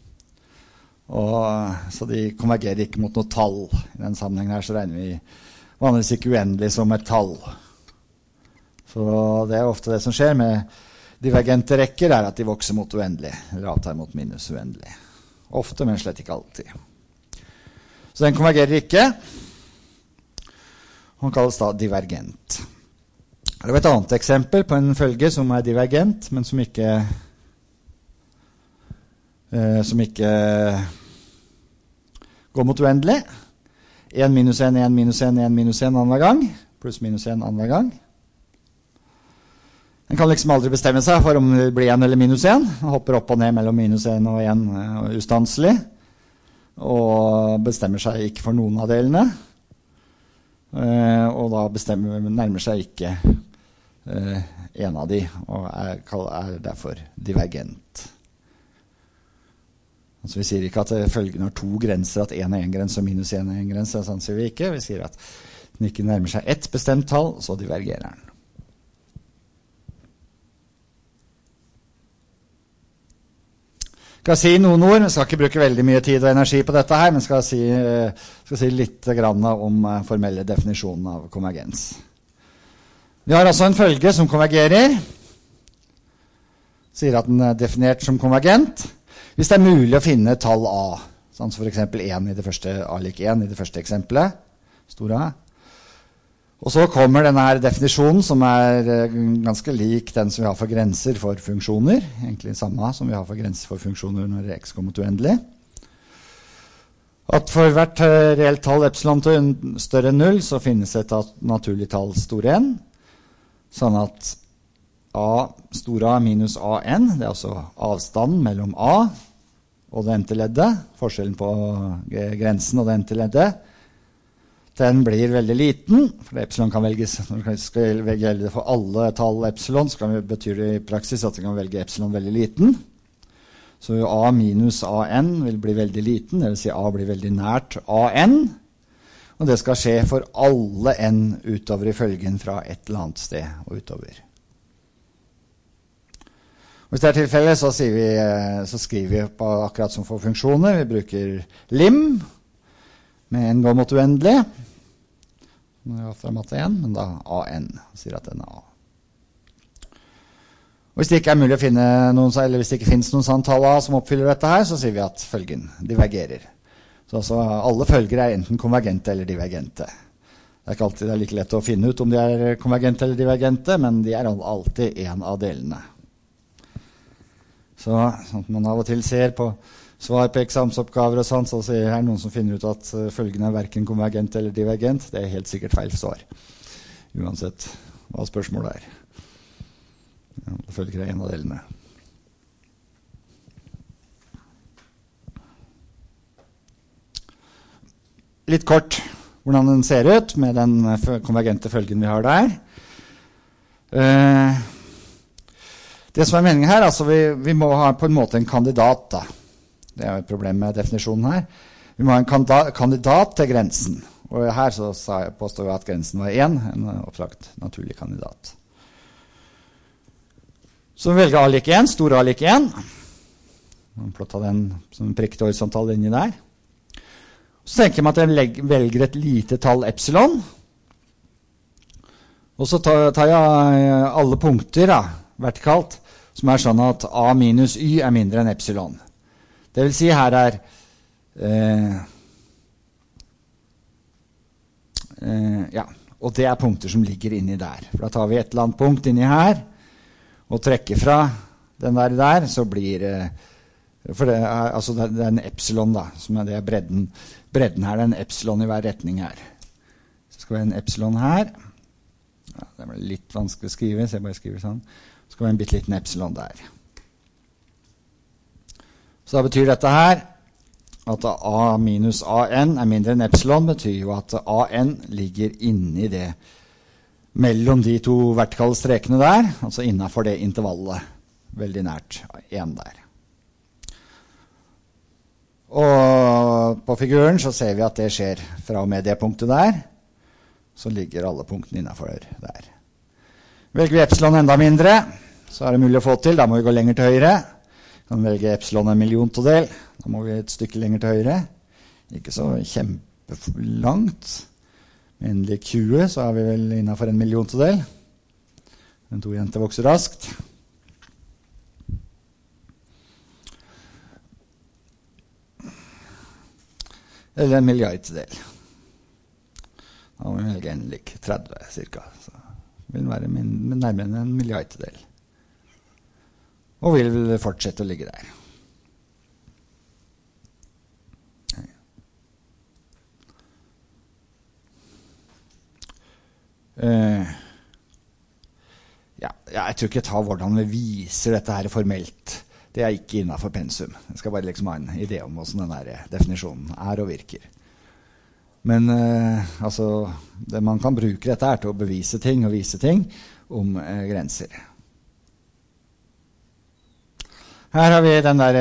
Så de konvergerer ikke mot noe tall. I den sammenhengen her så regner vi vanligvis ikke uendelig som et tall. Så det er ofte det som skjer med divergente rekker, er at de vokser mot uendelig, eller avtar mot minus uendelig. Ofte, men slett ikke alltid. Så den konvergerer ikke. Den kalles da divergent. Det er et annet eksempel på en følge som er divergent, men som ikke går mot uendelig. 1 minus 1, 1 minus 1, 1 minus 1 annenhver gang, pluss minus 1 annenhver gang. Den kan liksom aldri bestemme seg for om det blir 1 eller minus 1. Den hopper opp og ned mellom minus 1 og 1 ustanselig. Og bestemmer seg ikke for noen av delene. Og da nærmer seg ikke en av de, og er derfor divergent. Altså vi sier ikke at følgen har 2 grenser, at 1 er 1 grense og minus 1 er 1 grense. Sånn sier vi ikke. Vi sier at den ikke nærmer seg et bestemt tall, så divergerer den. Jeg skal si noen ord, jeg skal ikke bruke veldig mye tid og energi på dette her, men skal si litt grann om formelle definisjonen av konvergens. Vi har altså en følge som konvergerer, sier at den er definert som konvergent, hvis det er mulig å finne tall A, sånn som for eksempel 1 i det første, A lik 1 i det første eksempelet, stor A. Og så kommer denne her definisjonen som er ganske lik den som vi har for grenser for funksjoner. Egentlig samme som vi har for grenser for funksjoner når x kommer til uendelig. At for hvert reelt tall epsilon til større enn 0, så finnes et naturlig tall stor n. Sånn at a stor A minus an, det er altså avstanden mellom a og det n-te leddet, forskjellen på grensen og det n-te leddet, den blir veldig liten, for epsilon kan velges, når vi skal gjelde det for alle tall epsilon, så betyr det i praksis at vi kan velge epsilon veldig liten. Så a minus an vil bli veldig liten, det vil si a blir veldig nært an, og det skal skje for alle n utover i følgen fra et eller annet sted og utover. Hvis det er tilfellet, så skriver vi på akkurat som for funksjoner, vi bruker lim, med n går mot uendelig, fra matte 1, men da an, sier at den er a. Og hvis det ikke er mulig å finne noen, eller hvis det ikke finnes noen sånn tall a som oppfyller dette her, så sier vi at følgen divergerer. Så altså, alle følger er enten konvergente eller divergente. Det er ikke alltid det er like lett å finne ut om de er konvergente eller divergente, men de er alltid en av delene. Så sånn at man av og til ser på svar på eksamensoppgaver og sånn, så er det noen som finner ut at følgen er hverken konvergent eller divergent. Det er helt sikkert feil svar, uansett hva spørsmålet er. Ja, det følger en av delene. Litt kort hvordan den ser ut med den konvergente følgen vi har der. Det som er meningen her, altså vi må ha på en måte en kandidat da. Det er et problem med definisjonen her. Vi må ha en kandidat til grensen. Og her så påstår vi at grensen var 1, en oppsagt naturlig kandidat. Så vi velger A lik 1, stor A lik 1. Man plotter den som en prikket horisontal linje der. Så tenker man at jeg velger et lite tall epsilon. Og så tar jeg alle punkter da, vertikalt, som er sånn at A minus Y er mindre enn epsilon. Det vil si her er ja, og det er punkter som ligger inni der. For da tar vi et eller annet punkt inni her, og trekker fra den der, så blir for det er, altså det er en epsilon da, som det er bredden her, det er en epsilon i hver retning her. Så skal vi ha en epsilon her. Ja, det er litt vanskelig å skrive, så jeg bare skriver sånn. Så skal vi ha en bitteliten epsilon der. Så da betyr dette her at A minus AN er mindre enn epsilon, betyr jo at AN ligger inni det, mellom de to vertikale strekene der, altså innenfor det intervallet, veldig nært 1 der. Og på figuren så ser vi at det skjer fra og med det punktet der, så ligger alle punktene innenfor der. Velger vi epsilon enda mindre, så er det mulig å få til, da må vi gå lenger til høyre. Vi kan velge epsilon en milliontedel, da må vi et stykke lenger til høyre. Ikke så kjempelangt. Med en lik 20 så er vi vel innenfor en milliontedel. Den to jenter vokser raskt. Eller en milliardedel. Da må vi velge en lik 30 cirka. Så vil den være nærmere en milliardedel. Og vil fortsette å ligge der. Ja, jeg tror ikke jeg tar hvordan vi viser dette her formelt. Det er ikke innenfor pensum. Jeg skal bare liksom ha en idé om hvordan den der definisjonen er og virker. Men altså, det man kan bruke dette her til å bevise ting og vise ting om grenser. Her har vi den der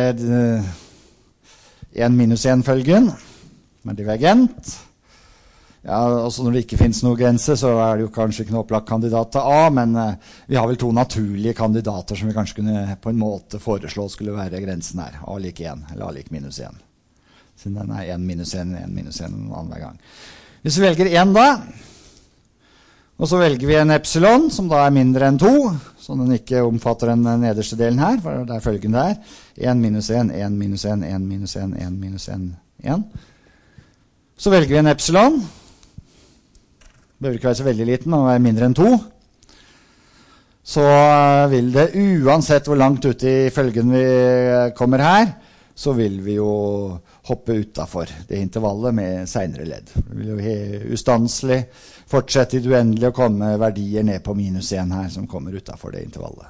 1 minus 1-følgen, som er divergent. Ja, også når det ikke finnes noen grense, så er det jo kanskje ikke noe opplagt kandidat til A, men vi har vel to naturlige kandidater som vi kanskje kunne på en måte foreslå skulle være grensen her. A lik 1, eller A lik minus 1. Siden den er 1 minus 1, 1 minus 1 en annen hver gang. Hvis vi velger 1 da, og så velger vi en epsilon, som da er mindre enn 2, så den ikke omfatter den nederste delen her, for det er følgen der. 1 minus 1, 1 minus 1, 1 minus 1, 1 minus 1, 1. Så velger vi en epsilon. Behøver ikke være så veldig liten, og er mindre enn 2. Så vil det, uansett hvor langt ut i følgen vi kommer her, så vil vi jo hoppe utenfor det intervallet med senere ledd. Vi vil jo ustanselig fortsette i det uendelige å komme verdier ned på minus 1 her, som kommer utenfor det intervallet.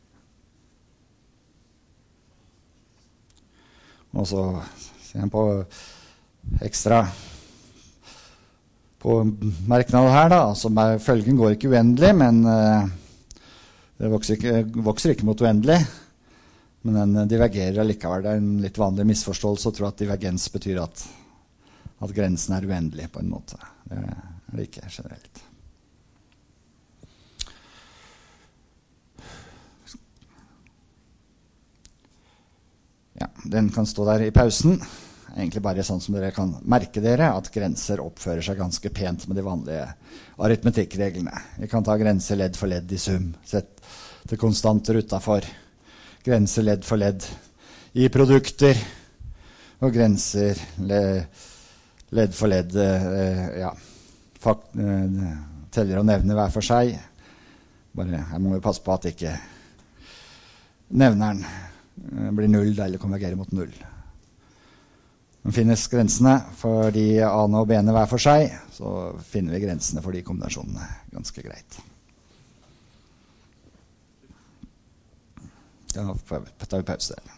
Og så ser jeg på ekstra på merknaden her da, altså følgen går ikke uendelig, men det vokser ikke mot uendelig, men den divergerer likevel. Det er en litt vanlig misforståelse å tro at divergens betyr at grensen er uendelig på en måte. Det er det ikke generelt. Ja, den kan stå der i pausen. Egentlig bare sånn som dere kan merke dere, at grenser oppfører seg ganske pent med de vanlige aritmetikkreglene. Vi kan ta grenser ledd for ledd i sum, sett til konstanter utenfor, grenser ledd for ledd i produkter, og grenser ledd for ledd, ja, teller og nevner hver for seg. Bare, her må vi passe på at ikke nevneren blir null, eller konvergerer mot null. Men finnes grensene for de A-ene og B-ene hver for seg, så finner vi grensene for de kombinasjonene ganske greit. Da tar vi pause der.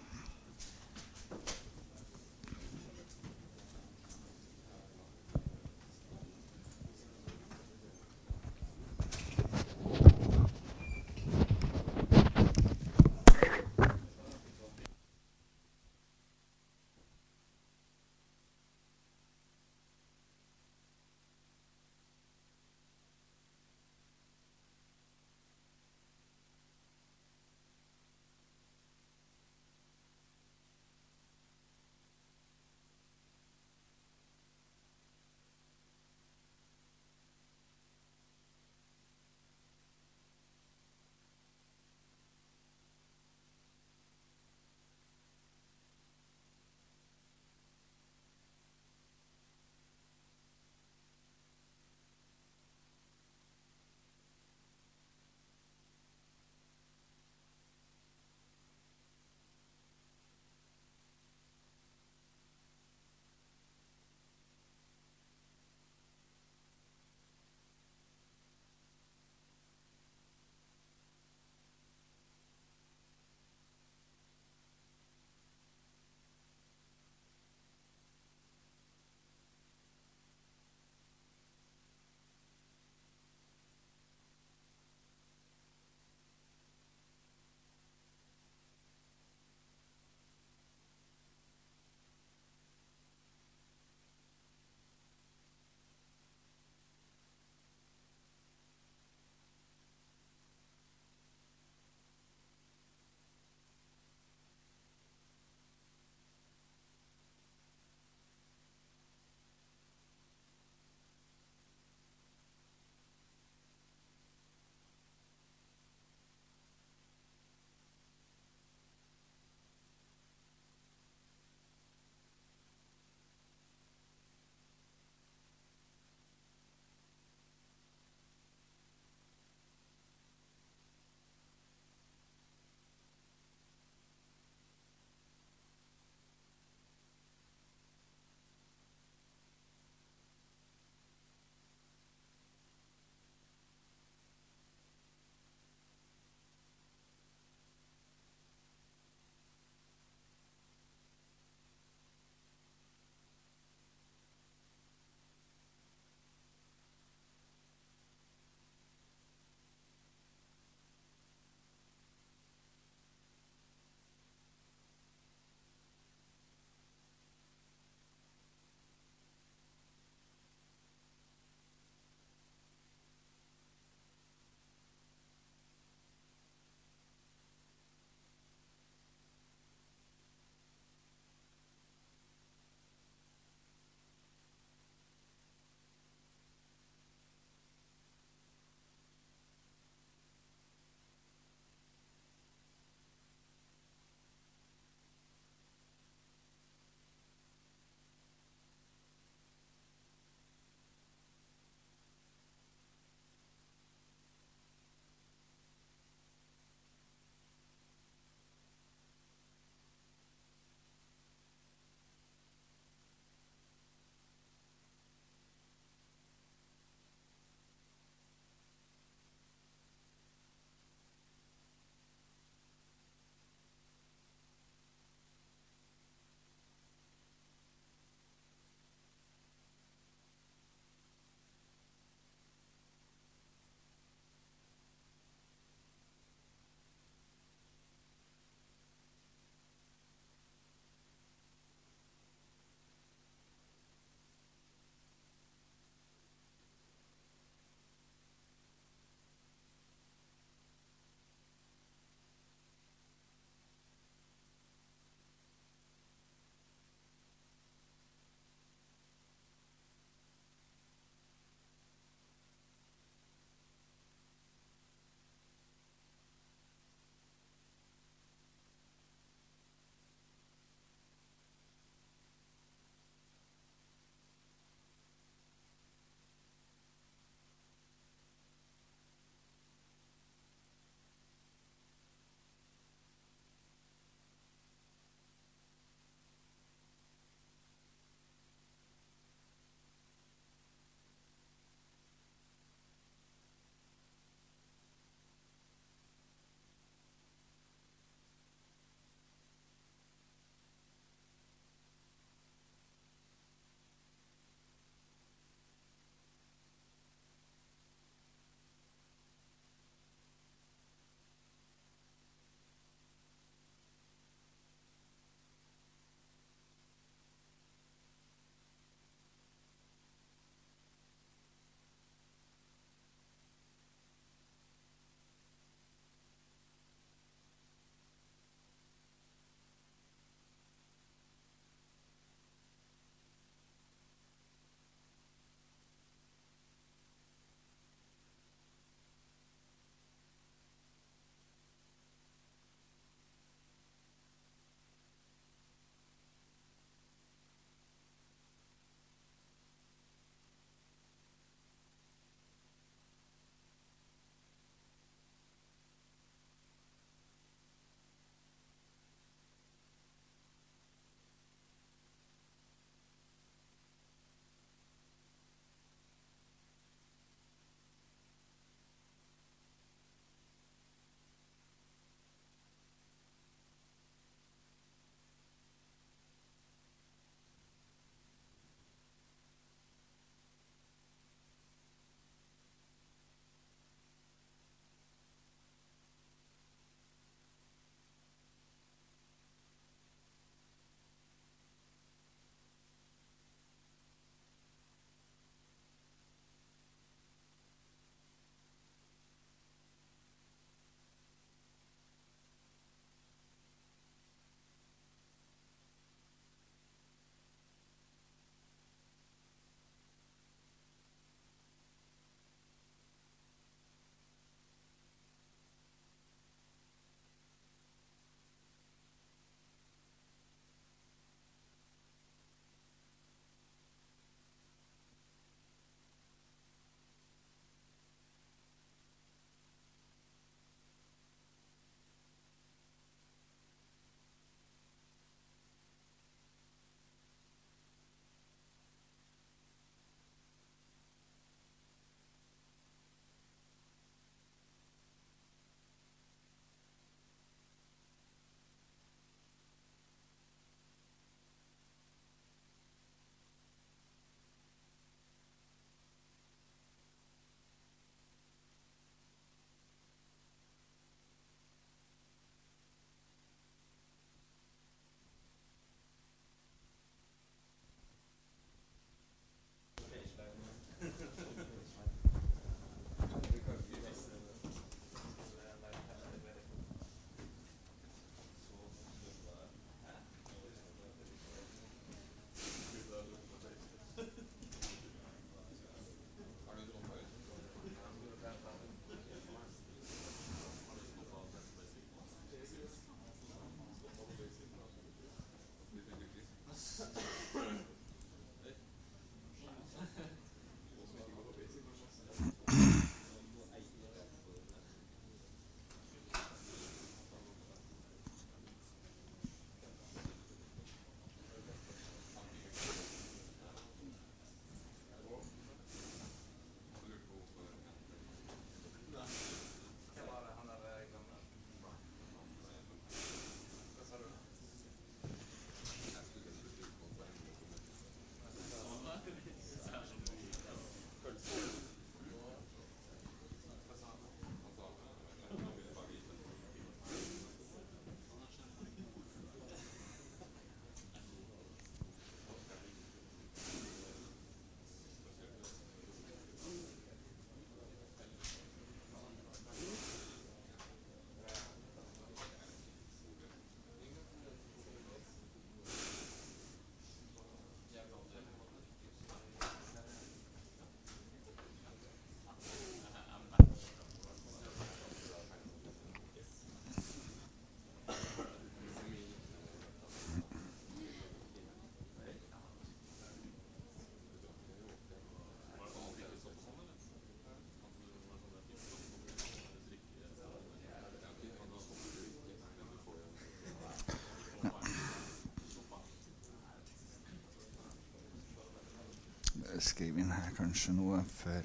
skrive inn her kanskje noe før.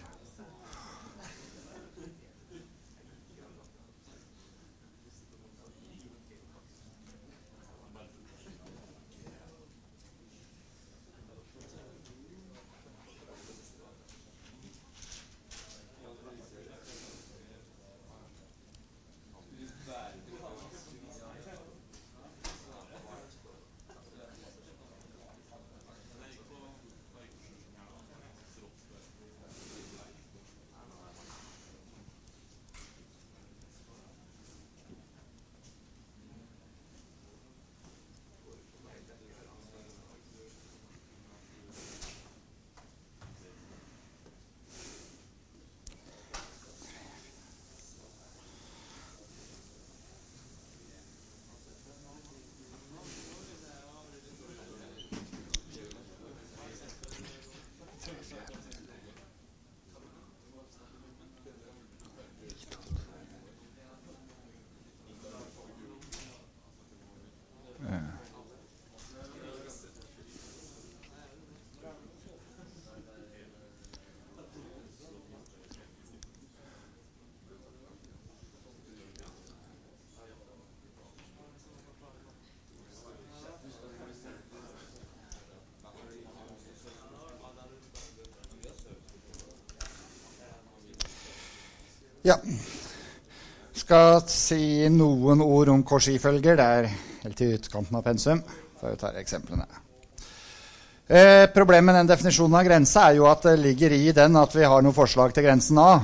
Ja, skal si noen ord om Cauchy-følger. Det helt i utkanten av pensum, for å ta eksemplene. Problemet med den definisjonen av grense jo at det ligger i den at vi har noen forslag til grensen A.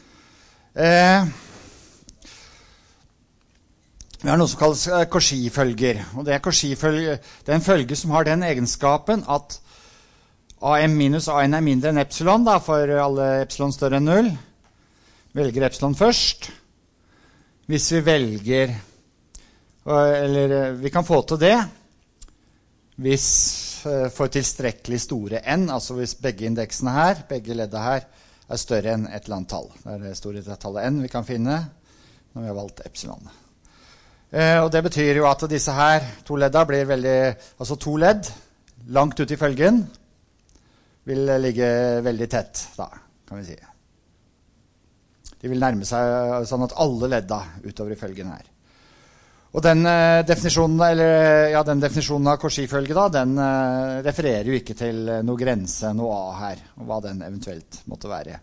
Vi har noe som kalles Cauchy-følger, og det er en følge som har den egenskapen at AM minus AN mindre enn epsilon, da, for alle epsilon større enn 0. Velger epsilon først. Hvis vi velger, eller vi kan få til det, hvis for tilstrekkelig store n, altså hvis begge indeksene her, begge leddet her, større enn et eller annet tall. Det det store tallet n vi kan finne når vi har valgt epsilon. Og det betyr jo at disse her to ledda blir veldig, altså to ledd, langt ut i følgen, vil ligge veldig tett, da, kan vi si. De vil nærme seg sånn at alle ledda utover i følgen her. Og den definisjonen av Cauchy-følge da, den refererer jo ikke til noe grense, noe A her, og hva den eventuelt måtte være.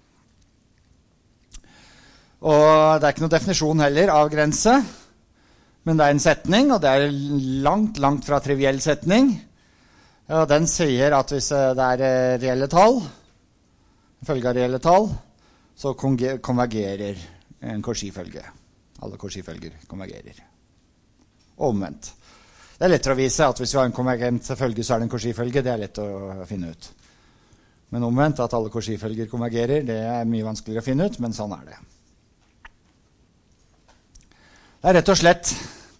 Og det ikke noe definisjon heller av grense, men det en setning, og det langt, langt fra triviell setning. Ja, den sier at hvis det reelle tall, følge av reelle tall, så konvergerer en Cauchy-følge. Alle Cauchy-følger konvergerer. Og omvendt. Det lettere å vise at hvis vi har en konvergent følge, så det en Cauchy-følge. Det lett å finne ut. Men omvendt, at alle Cauchy-følger konvergerer, det mye vanskeligere å finne ut, men sånn det. Det rett og slett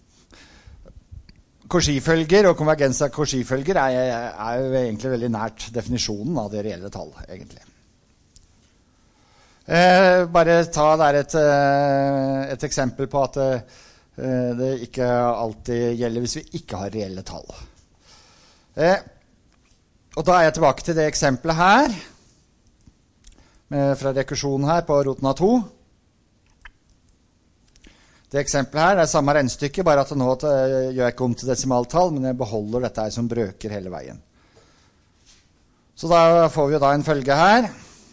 Cauchy-følger og konvergens av Cauchy-følger jo egentlig veldig nært definisjonen av det reelle tall, egentlig. Bare ta der et eksempel på at det ikke alltid gjelder hvis vi ikke har reelle tall. Og da jeg tilbake til det eksempelet her, fra rekursjonen her på roten av 2. Det eksempelet her det samme regnestykke, bare at nå gjør jeg ikke om til desimaltall, men jeg beholder dette her som brøker hele veien. Så da får vi jo da en følge her.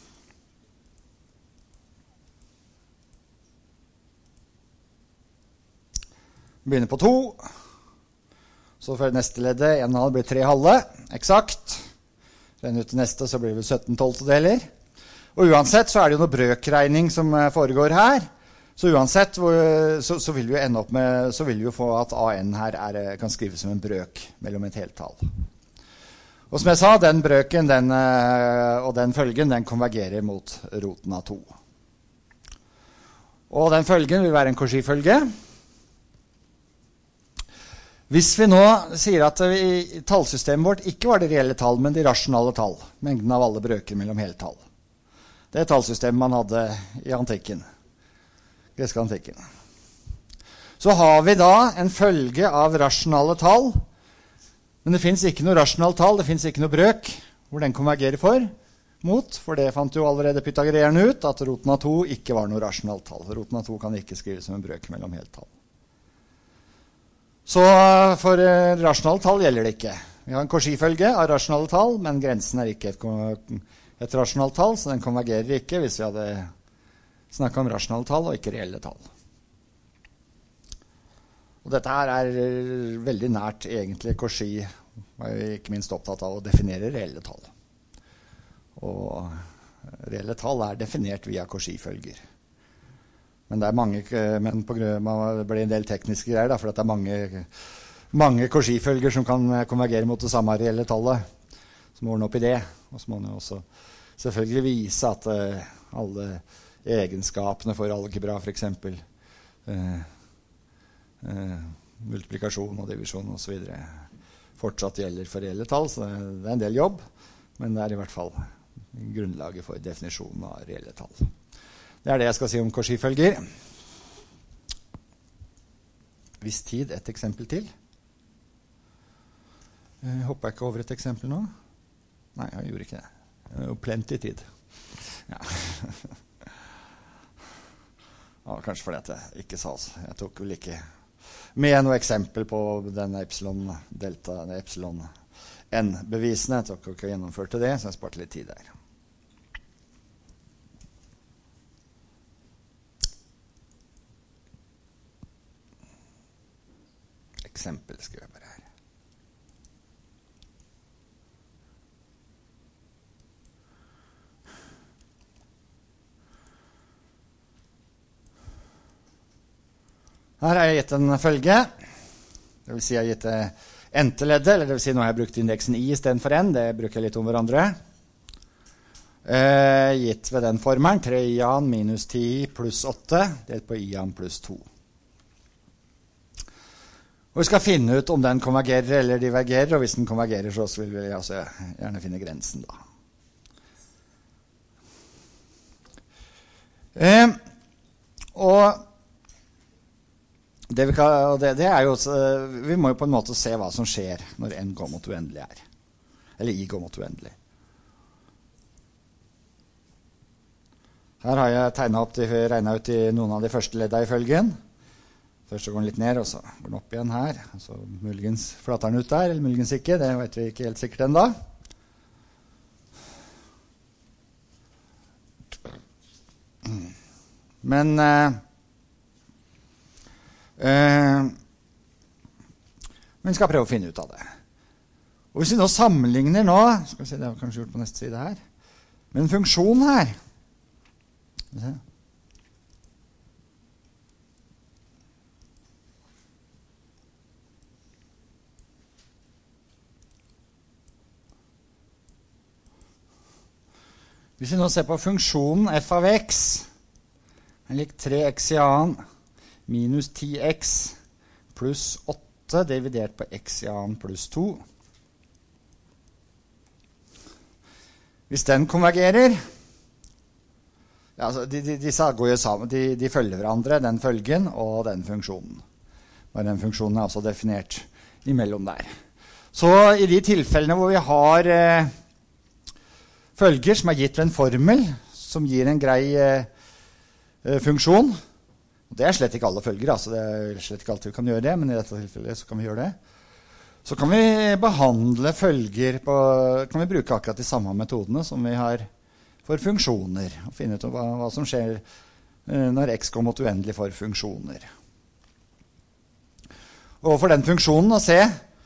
Begynner på 2, så for neste leddet, 1,5 blir 3 halve, eksakt. Renner ut til neste, så blir det 17 tolvtedeler. Og uansett så det jo noe brøkregning som foregår her. Så uansett så vil vi jo ende opp med, så vil vi jo få at AN her kan skrives som en brøk mellom et heltall. Og som jeg sa, den brøken og den følgen, den konvergerer mot roten av 2. Og den følgen vil være en Cauchy-følge. Hvis vi nå sier at tallsystemet vårt ikke var det reelle tall, men de rasjonale tall, mengden av alle brøker mellom heltall. Det tallsystemet man hadde i antikken, greske antikken. Så har vi da en følge av rasjonale tall, men det finnes ikke noe rasjonale tall, det finnes ikke noe brøk hvor den konvergerer for, mot, for det fant jo allerede pythagoreerne ut, at roten av 2 ikke var noe rasjonalt tall. Roten av 2 kan ikke skrives som en brøk mellom heltall. Så for rasjonale tall gjelder det ikke. Vi har en Cauchy-følge av rasjonale tall, men grensen er ikke et rasjonalt tall, så den konvergerer ikke hvis vi hadde snakket om rasjonale tall og ikke reelle tall. Og dette her er veldig nært egentlig. Cauchy var jo ikke minst opptatt av å definere reelle tall. Og reelle tall er definert via Cauchy-følger. Men det er det ble en del tekniske greier, da, for det er mange Cauchy-følger som kan konvergere mot det samme reelle tallet. Så må ordne opp i det. Og så må man jo også selvfølgelig vise at alle egenskapene for algebra, for eksempel multiplikasjon og divisjon og så videre, fortsatt gjelder for reelle tall. Så det er en del jobb, men det er i hvert fall grunnlaget for definisjonen av reelle tall. Det er det jeg skal si om Cauchy-følger. Viss tid, et eksempel til. Hopper jeg ikke over et eksempel nå? Nei, jeg gjorde ikke det. Det er jo plenty tid. Ja. Ja, kanskje fordi at jeg ikke sa så. Jeg tok vel ikke med noe eksempel på denne epsilon delta, epsilon n-bevisene. Jeg tok ikke gjennomførte det, så jeg sparte litt tid der. Eksempel skriver jeg bare her. Her har jeg gitt en følge. Det vil si jeg har gitt n-leddet, eller det vil si nå har jeg brukt indeksen i stedet for n. Det bruker jeg litt om hverandre. Gitt ved den formelen 3i-an minus 10 pluss 8 delt på i-an pluss 2. Og vi skal finne ut om den konvergerer eller divergerer, og hvis den konvergerer så vil vi altså gjerne finne grensen da. Og det er jo, vi må jo på en måte se hva som skjer når n går mot uendelig er. Eller i går mot uendelig. Her har jeg regnet ut i noen av de første leddene i følgen. Først så går den litt ned, og så går den opp igjen her. Så muligens flatter den ut der, eller muligens ikke. Det vet vi ikke helt sikkert enda. Men vi skal prøve å finne ut av det. Og hvis vi nå sammenligner nå, skal vi se, det har vi kanskje gjort på neste side her, med en funksjon her. Skal vi se. Hvis vi nå ser på funksjonen f av x, er lik 3x i annen minus 10x pluss 8 dividert på x i annen pluss 2. Hvis den konvergerer, ja, altså disse går jo sammen, de følger hverandre, den følgen og den funksjonen. Og den funksjonen er også definert imellom der. Så i de tilfellene hvor vi har følger som er gitt ved en formel som gir en grei funksjon. Og det er slett ikke alle følger, altså det er slett ikke alltid vi kan gjøre det, men i dette tilfellet så kan vi gjøre det. Så kan vi behandle følger kan vi bruke akkurat de samme metodene som vi har for funksjoner, og finne ut hva som skjer når x går mot uendelig for funksjoner. Og for den funksjonen å se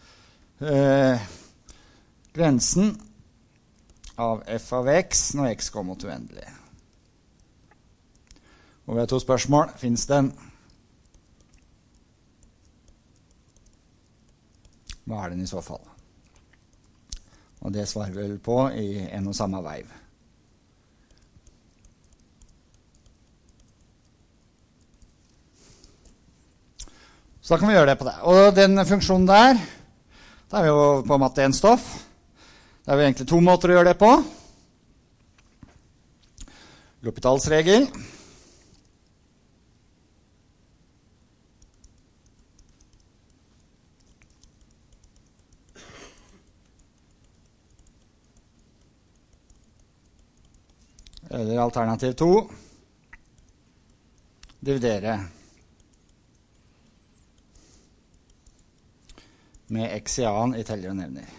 grensen av f av x når x går mot uendelig. Og vi har to spørsmål. Finnes den? Hva er den i så fall? Og det svarer vi vel på i en og samme veiv. Så da kan vi gjøre det på det. Og den funksjonen der, da er vi jo på matte 1-stoff. Det er jo egentlig to måter å gjøre det på. L'Hopitalsregel. Eller alternativ 2. Dividere med x i annen i teller og nevner.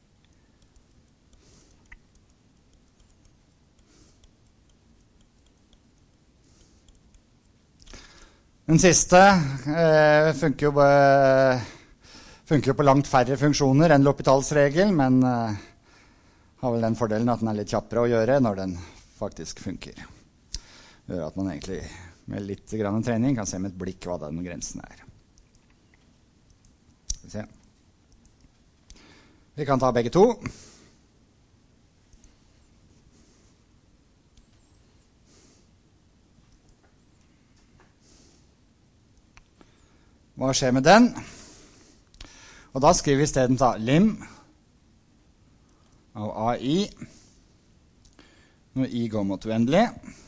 Den siste funker jo på langt færre funksjoner enn L'Hôpitals regel, men har vel den fordelen at den litt kjappere å gjøre når den faktisk funker. Det gjør at man egentlig med litt grann trening kan se med et blikk hva den grensen er. Skal vi se. Vi kan ta begge to. Hva skjer med den? Og da skriver vi i stedet lim av AI når I går mot uendelig.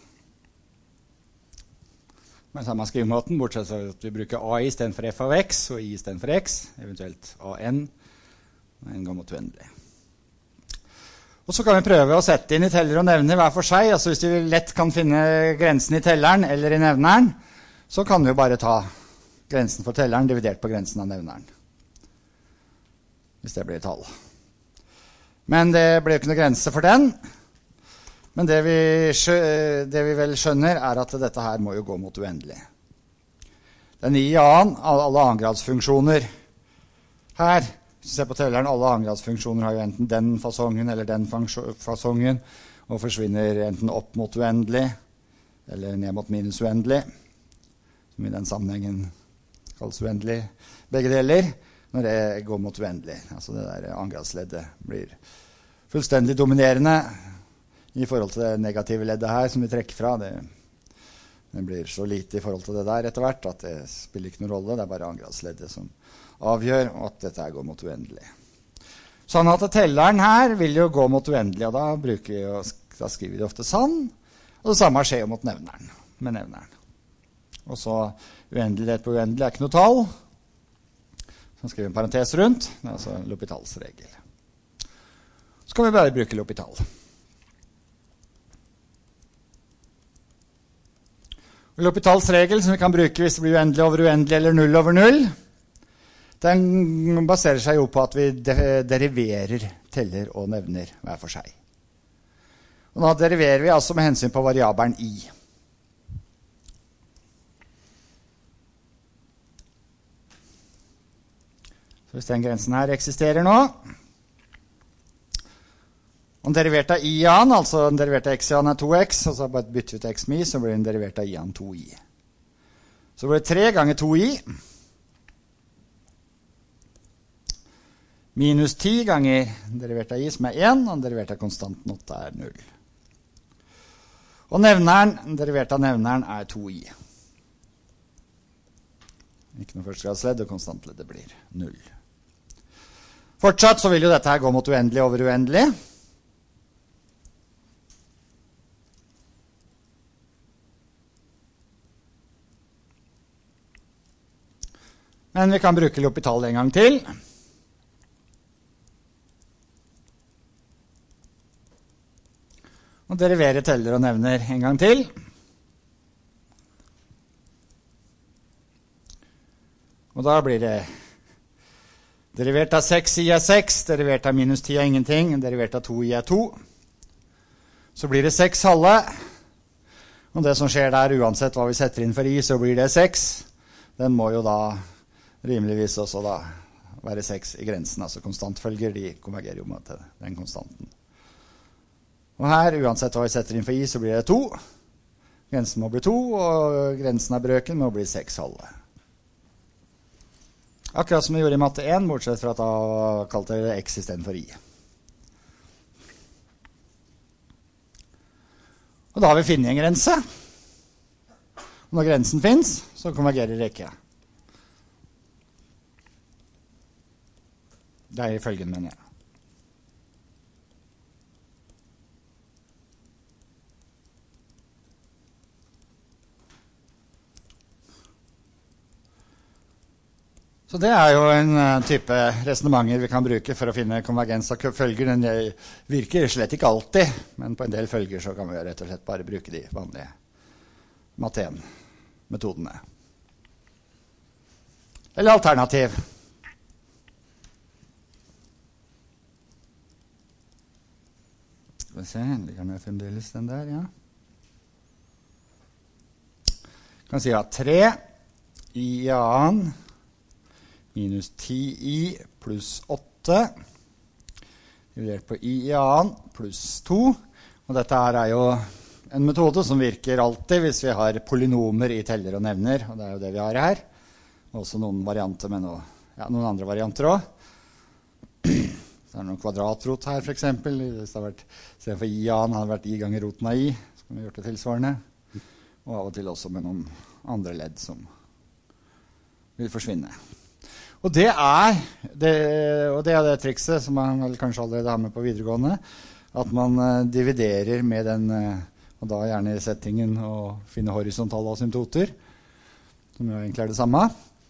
Med samme skrivemåten, bortsett fra at vi bruker AI i stedet for f av x og I i stedet for x, eventuelt an, når n går mot uendelig. Og så kan vi prøve å sette inn i teller og nevner hver for seg. Altså hvis vi lett kan finne grensen i telleren eller i nevneren, så kan vi jo bare ta grensen for telleren dividert på grensen av nevneren. Hvis det blir tall. Men det blir jo ikke noe grense for den. Men det vi vel skjønner er at dette her må jo gå mot uendelig. Den I annen, alle annengradsfunksjoner her, hvis vi ser på telleren, alle annengradsfunksjoner har jo enten den fasongen eller den fasongen, og forsvinner enten opp mot uendelig, eller ned mot minus uendelig, som i den sammenhengen kalles uendelig, begge deler, når det går mot uendelig. Altså det der annengradsleddet blir fullstendig dominerende i forhold til det negative leddet her som vi trekker fra. Det blir så lite i forhold til det der etter hvert at det spiller ikke noen rolle. Det er bare annengradsleddet som avgjør at dette her går mot uendelig. Sånn at telleren her vil jo gå mot uendelig, og da skriver vi det ofte sann, og det samme skjer jo mot nevneren, med nevneren. Og så uendelighet på uendelig er ikke noe tall. Så skriver vi en parentes rundt. Det er altså L'Hôpitals regel. Så kan vi bare bruke L'Hôpital. L'Hôpitals regel, som vi kan bruke hvis det blir uendelig over uendelig eller null over null, den baserer seg jo på at vi deriverer teller og nevner hver for seg. Og da deriverer vi altså med hensyn på variabelen I. Så hvis den grensen her eksisterer nå, og derivert av I-an, altså den derivert av x-an er 2x, og så bare bytter vi til x med I, så blir den derivert av I-an 2i. Så blir det 3 ganger 2i, minus 10 ganger derivert av I, som er 1, og derivert av konstanten 8 er 0. Og nevneren, derivert av nevneren er 2i. Ikke noe førstegradsledd, og konstantleddet blir 0. Fortsatt så vil jo dette her gå mot uendelig over uendelig. Men vi kan bruke L'Hôpital en gang til. Og derivere teller og nevner en gang til. Og da blir det derivert av 6i er 6, derivert av minus 10 er ingenting, derivert av 2i er 2. Så blir det 6 halve. Og det som skjer der, uansett hva vi setter inn for i, så blir det 6. Den må jo da rimeligvis også da være 6 i grensen. Altså konstantfølger, de konvergerer jo med den konstanten. Og her, uansett hva vi setter inn for i, så blir det 2. Grensen må bli 2, og grensen av brøken må bli 6 halve. Akkurat som vi gjorde i matte 1, bortsett fra at da kalte det x i stedet for i. Og da har vi funnet en grense. Og når grensen finnes, så konvergerer rekke. Det er i følgen, mener jeg. Så det er jo en type resonementer vi kan bruke for å finne konvergens av følger. Den virker slett ikke alltid, men på en del følger så kan vi rett og slett bare bruke de vanlige Mathén-metodene. Eller alternativ. Skal vi se, ligger den fremdeles den der, ja. Kan si at 3 I annen minus 10I pluss 8 dividert på I annen pluss 2. Og dette her er jo en metode som virker alltid hvis vi har polynomer I teller og nevner, og det er jo det vi har her. Også noen varianter med noen andre varianter også. Så er det noen kvadratrot her for eksempel. Hvis det har vært, I stedet for I annen hadde vært I ganger roten av I, så kan vi gjøre det tilsvarende. Og av og til også med noen andre ledd som vil forsvinne. Og det er det trikset som man vel kanskje allerede har med på videregående, at man dividerer med den, og da gjerne I settingen og finne horisontale asymptoter, som jo egentlig det samme.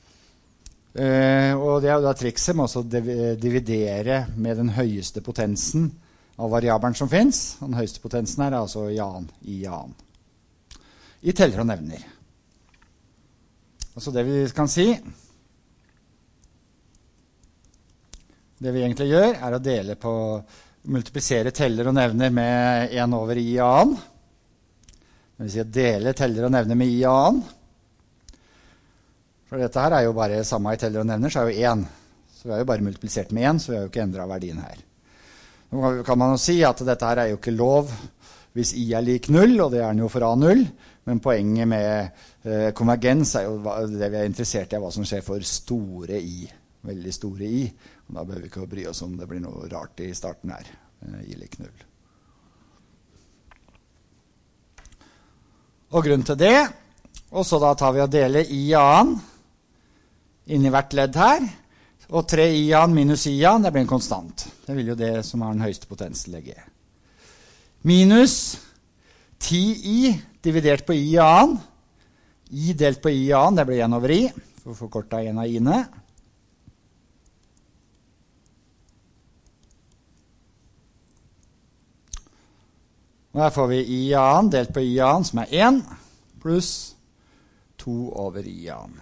Og det jo da trikset med å dividere med den høyeste potensen av variabelen som finnes. Den høyeste potensen her altså I annen. I teller og nevner. Altså det vi kan si, det vi egentlig gjør å dele på, multiplisere teller og nevner med 1 over I annen. Det vil si å dele teller og nevner med I annen. For dette her jo bare samme I teller og nevner, så jo 1. Så vi har jo bare multiplisert med 1, så vi har jo ikke endret verdien her. Nå kan man jo si at dette her jo ikke lov hvis I lik 0, og det den jo for A0. Men poenget med konvergens jo det vi interessert I, hva som skjer for store I, veldig store I. Og da behøver vi ikke bry oss om det blir noe rart I starten her, I lik 0. Og grunn til det, og så da tar vi og deler I annen inn I hvert ledd her, og 3 I annen minus I annen, det blir en konstant. Det vil jo det som har den høyeste potenslegge. Minus 10I dividert på I annen. I delt på I annen, det blir 1 over I, for å forkorte en av I-ene. Og her får vi I annen delt på I annen, som 1, pluss 2 over I annen.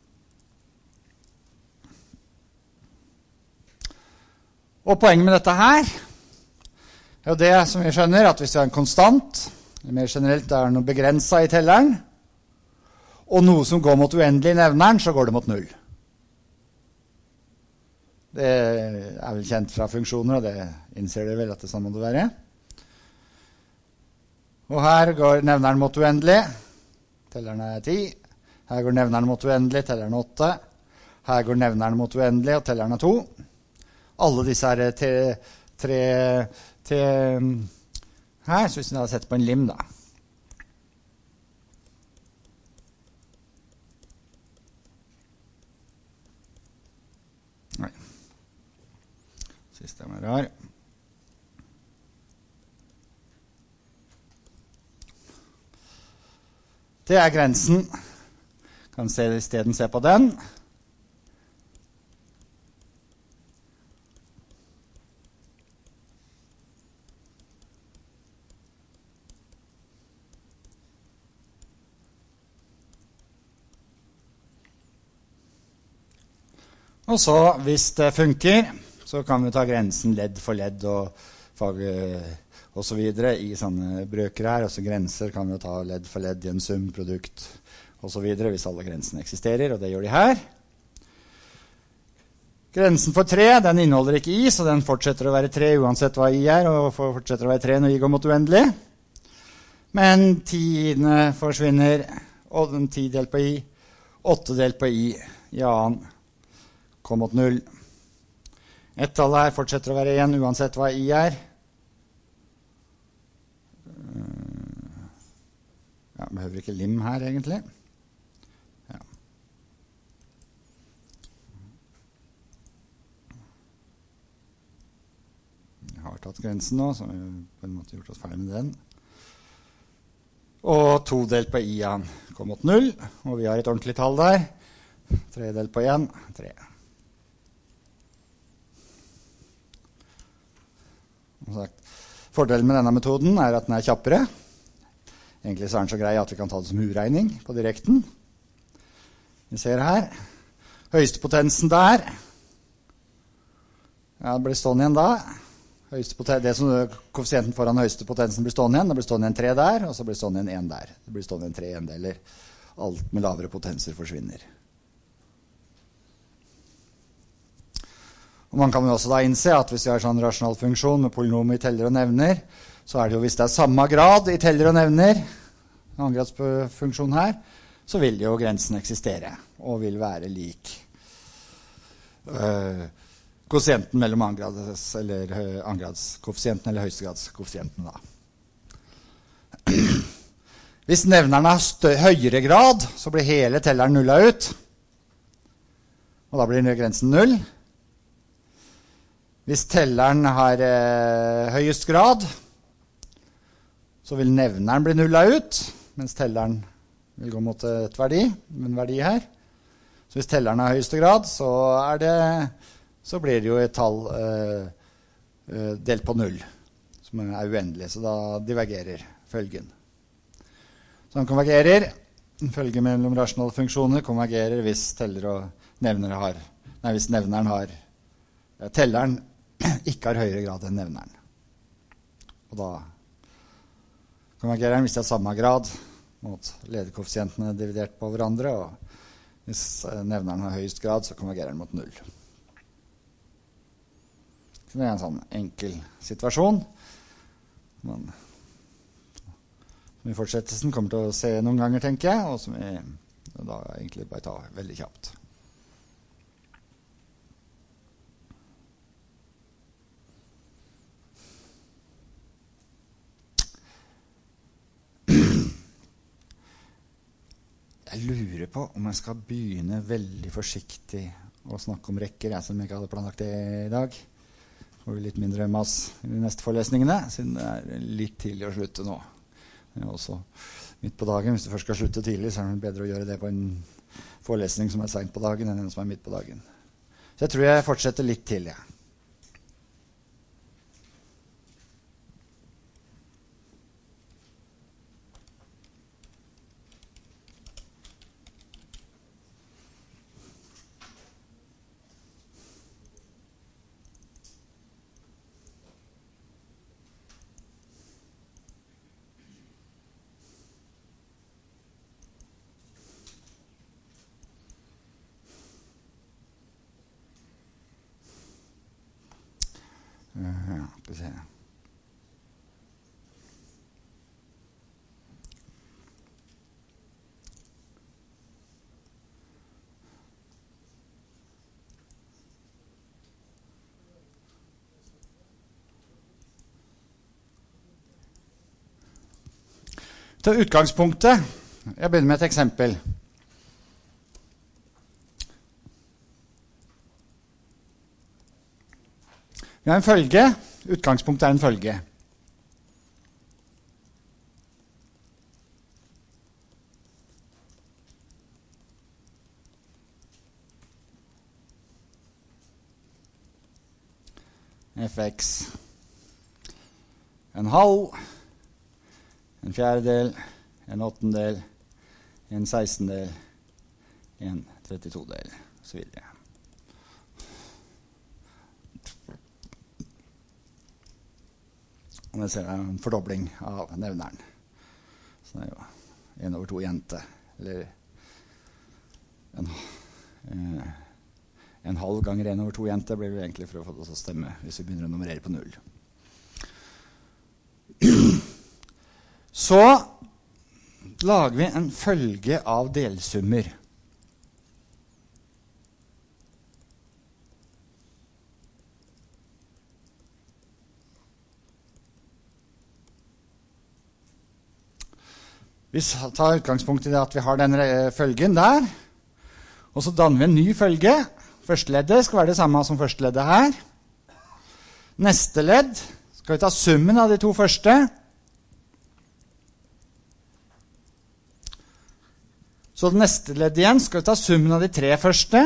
Og poenget med dette her, jo det som vi skjønner, at hvis vi har en konstant, mer generelt det noe begrenset I telleren, og noe som går mot uendelig I nevneren, så går det mot 0. Det vel kjent fra funksjoner, og det innser dere vel at det sånn må det være. Og her går nevneren mot uendelig, telleren 10. Her går nevneren mot uendelig, telleren 8. Her går nevneren mot uendelig, og telleren 2. Alle disse tre her, så hvis vi hadde sett på en lim da. Nei. Siste rar. Det grensen. Kan se I stedet se på den. Og så, hvis det funker, så kan vi ta grensen ledd for ledd og så videre I sånne brøker her. Også grenser kan vi ta ledd for ledd I en sum, produkt og så videre, hvis alle grensene eksisterer, og det gjør de her. Grensen for 3, den inneholder ikke I, så den fortsetter å være 3 uansett hva I og fortsetter å være 3 når I går mot uendelig. Men 10 forsvinner, og den 10 delt på I, 8 delt på I, annen. Kom mot 0. Et tall her fortsetter å være 1, uansett hva I Ja, behøver ikke lim her, egentlig. Ja. Jeg har tatt grensen nå, så vi på en måte gjort oss ferdig med den. Og 2 delt på I kom mot 0, og vi har et ordentlig tall der. 3 delt på 1, 3. Fordelen med denne metoden er at den er kjappere. Egentlig så er den så grei at vi kan ta det som urregning på direkten. Vi ser her. Høyeste potensen der. Ja, det blir stående igjen da. Koeffisienten foran høyeste potensen blir stående igjen. Det blir stående igjen 3 der, og så blir det stående igjen 1 der. Det blir stående igjen 3 endeler. Alt med lavere potenser forsvinner. Og man kan jo også da innse at hvis vi har sånn rasjonal funksjon med polynom i teller og nevner, så er det jo hvis det er samme grad i teller og nevner, angradsfunksjon her, så vil jo grensen eksistere, og vil være lik koeffisienten mellom angradskoeffisienten eller høystegradskoeffisienten da. Hvis nevneren har høyere grad, så blir hele telleren nullet ut, og da blir grensen 0. Hvis telleren har høyest grad, så vil nevneren bli nullet ut, mens telleren vil gå mot en verdi her. Så hvis telleren har høyeste grad, så blir det jo et tall delt på 0, som er uendelig, så da divergerer følgen. Så den konvergerer, følge mellom rasjonale funksjoner konvergerer hvis hvis nevneren har telleren ikke har høyere grad enn nevneren. Og da konvergerer den hvis det er samme grad mot lederkoeffisientene dividert på hverandre, og hvis nevneren har høyest grad, så konvergerer den mot 0. Så det er en sånn enkel situasjon. Som i fortsettelsen kommer til å se noen ganger, tenker jeg, og som vi da egentlig bare tar veldig kjapt. Jeg lurer på om jeg skal begynne veldig forsiktig å snakke om rekker, jeg som ikke hadde planlagt det i dag. Får vi litt mindre mas i de neste forelesningene, siden det er litt tidlig å slutte nå. Det er også midt på dagen. Hvis du først skal slutte tidlig, så er det bedre å gjøre det på en forelesning som er sent på dagen, enn en som er midt på dagen. Så jeg tror jeg fortsetter litt til, ja. Skal vi se. Til utgangspunktet, jeg begynner med et eksempel. Vi har en følge. Utgangspunktet er en følge. fx en halv, en fjerdedel, en åttendel, en 16-del, en 32-del, og så videre. Og det ser jeg en fordobling av nevneren. Så det er jo 1/2 jente, eller en halv ganger 1/2 jente blir det egentlig for å få det til å stemme, hvis vi begynner å nummerere på 0. Så lager vi en følge av delsummer. Vi tar utgangspunkt i det at vi har denne følgen der, og så danner vi en ny følge. Første leddet skal være det samme som første leddet her. Neste ledd skal vi ta summen av de to første. Så det neste leddet igjen skal vi ta summen av de 3 første.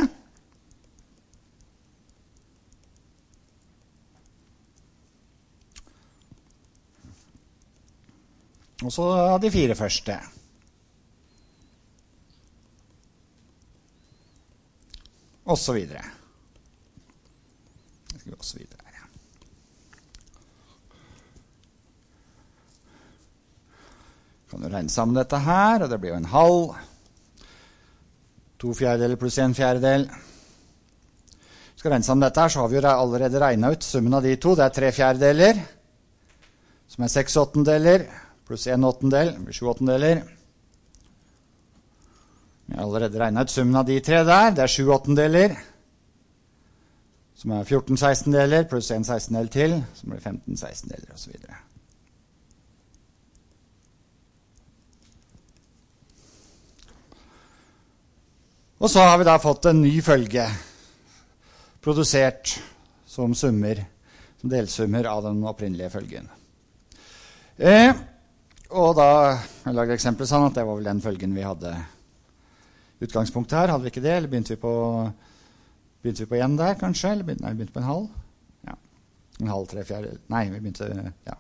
Og så av de 4 første. Og så videre. Og så videre. Kan du regne sammen dette her, og det blir jo en halv. 2/4 pluss 1/4. Skal regne sammen dette her, så har vi jo allerede regnet ut summen av de to. Det er 3/4, som er 6/8, pluss 1/8, det blir 7/8. Vi har allerede regnet ut summen av de 3 der. Det er 7/8, som er 14/16, pluss 1/16 til, som blir 15/16, og så videre. Og så har vi da fått en ny følge, produsert som summer, som delsummer av den opprinnelige følgen. Og da har jeg laget eksempel sånn at det var vel den følgen vi hadde utgangspunktet her. Hadde vi ikke det? Eller begynte vi på 1 der, kanskje? Eller nei, vi begynte på en halv. Ja, en halv, 3/4. Nei, vi begynte, ja.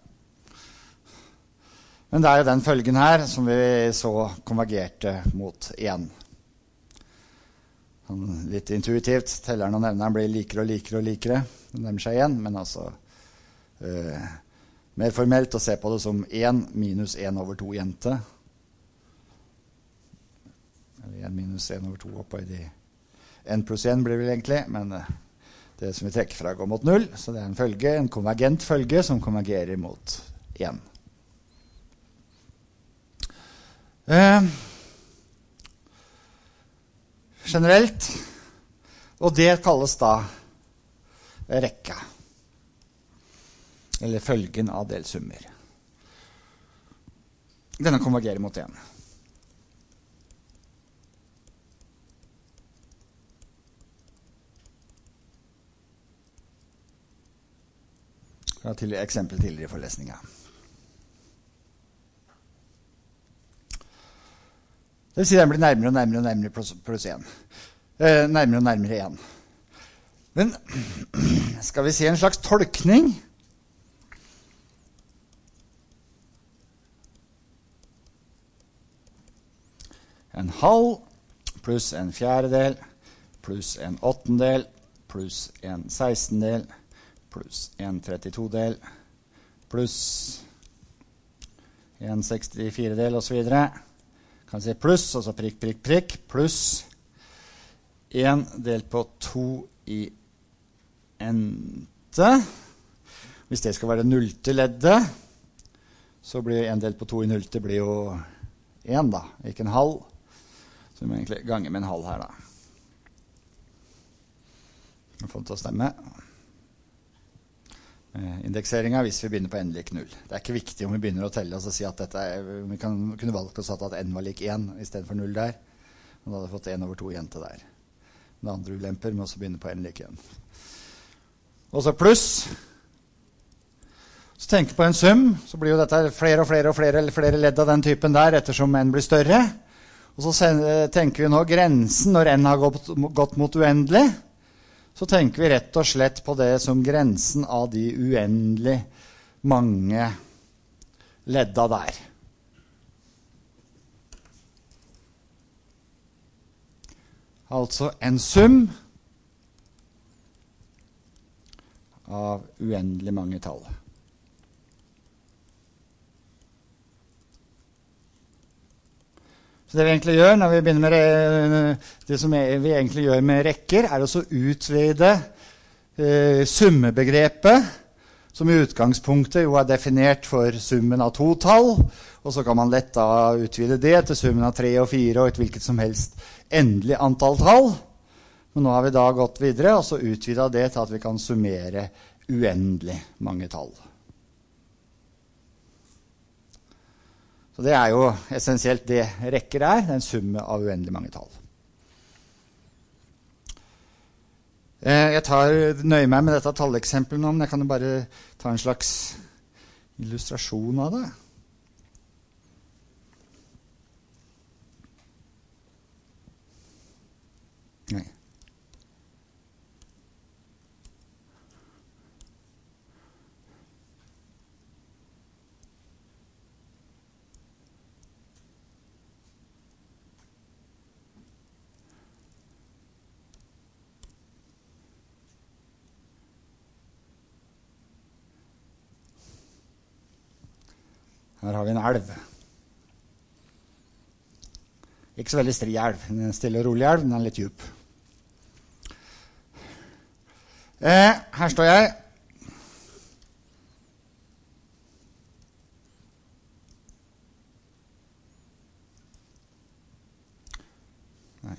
Men det er jo den følgen her som vi så konvergerte mot 1. Litt intuitivt, telleren og nevneren blir likere og likere og likere. Det nærmer seg 1, men altså mer formelt å se på det som 1 minus 1/2 jente. Eller 1 minus 1/2 opphøyd i 1 pluss 1 blir vel egentlig, men det som vi trekker fra går mot 0, så det er en følge, en konvergent følge som konvergerer mot 1. Generelt, og det kalles da rekka, eller følgen av delsummer. Denne konvergerer mot 1. Jeg har til eksempel tidligere i forelesningen. Det vil si den blir nærmere og nærmere og nærmere pluss 1. Nærmere og nærmere 1. Men skal vi si en slags tolkning? En halv pluss en 1/4 pluss en 8/8 pluss en 16/8 pluss en 32/8 pluss en 64/8 og så videre. Kan si pluss, og så prikk, prikk, prikk, pluss 1 delt på 2 i ente. Hvis det skal være det nullte leddet, så blir 1 delt på 2 i nullte blir jo 1 da, ikke en halv. Så vi må egentlig gange med en halv her da. Vi får det til å stemme. Indekseringen hvis vi begynner på n lik 0. Det er ikke viktig om vi begynner å telle og så si at dette vi kunne valgt oss at n var lik 1 i stedet for 0 der. Og da hadde vi fått 1/2 jente der. Det andre ulemper med å begynne på n lik 1. Og så pluss. Så tenker på en sum, så blir jo dette flere og flere og flere ledd av den typen der ettersom n blir større. Og så tenker vi nå grensen når n har gått mot uendelig. Så tenker vi rett og slett på det som grensen av de uendelig mange ledda der. Altså en sum av uendelig mange tall. Så det vi egentlig gjør når vi begynner med det som vi egentlig gjør med rekker, er å utvide summebegrepet, som i utgangspunktet jo er definert for summen av 2 tall, og så kan man lett da utvide det til summen av 3 og 4 og et hvilket som helst endelig antall tall. Men nå har vi da gått videre, og så utvidet det til at vi kan summere uendelig mange tall. Så det er jo essensielt det rekker er, det er en summe av uendelig mange tall. Jeg nøyer meg med dette talleksempelet nå, men jeg kan jo bare ta en slags illustrasjon av det. Nei. Her har vi en elv. Ikke så veldig stri elv. En stille og rolig elv, den er litt djup. Her står jeg. Nei.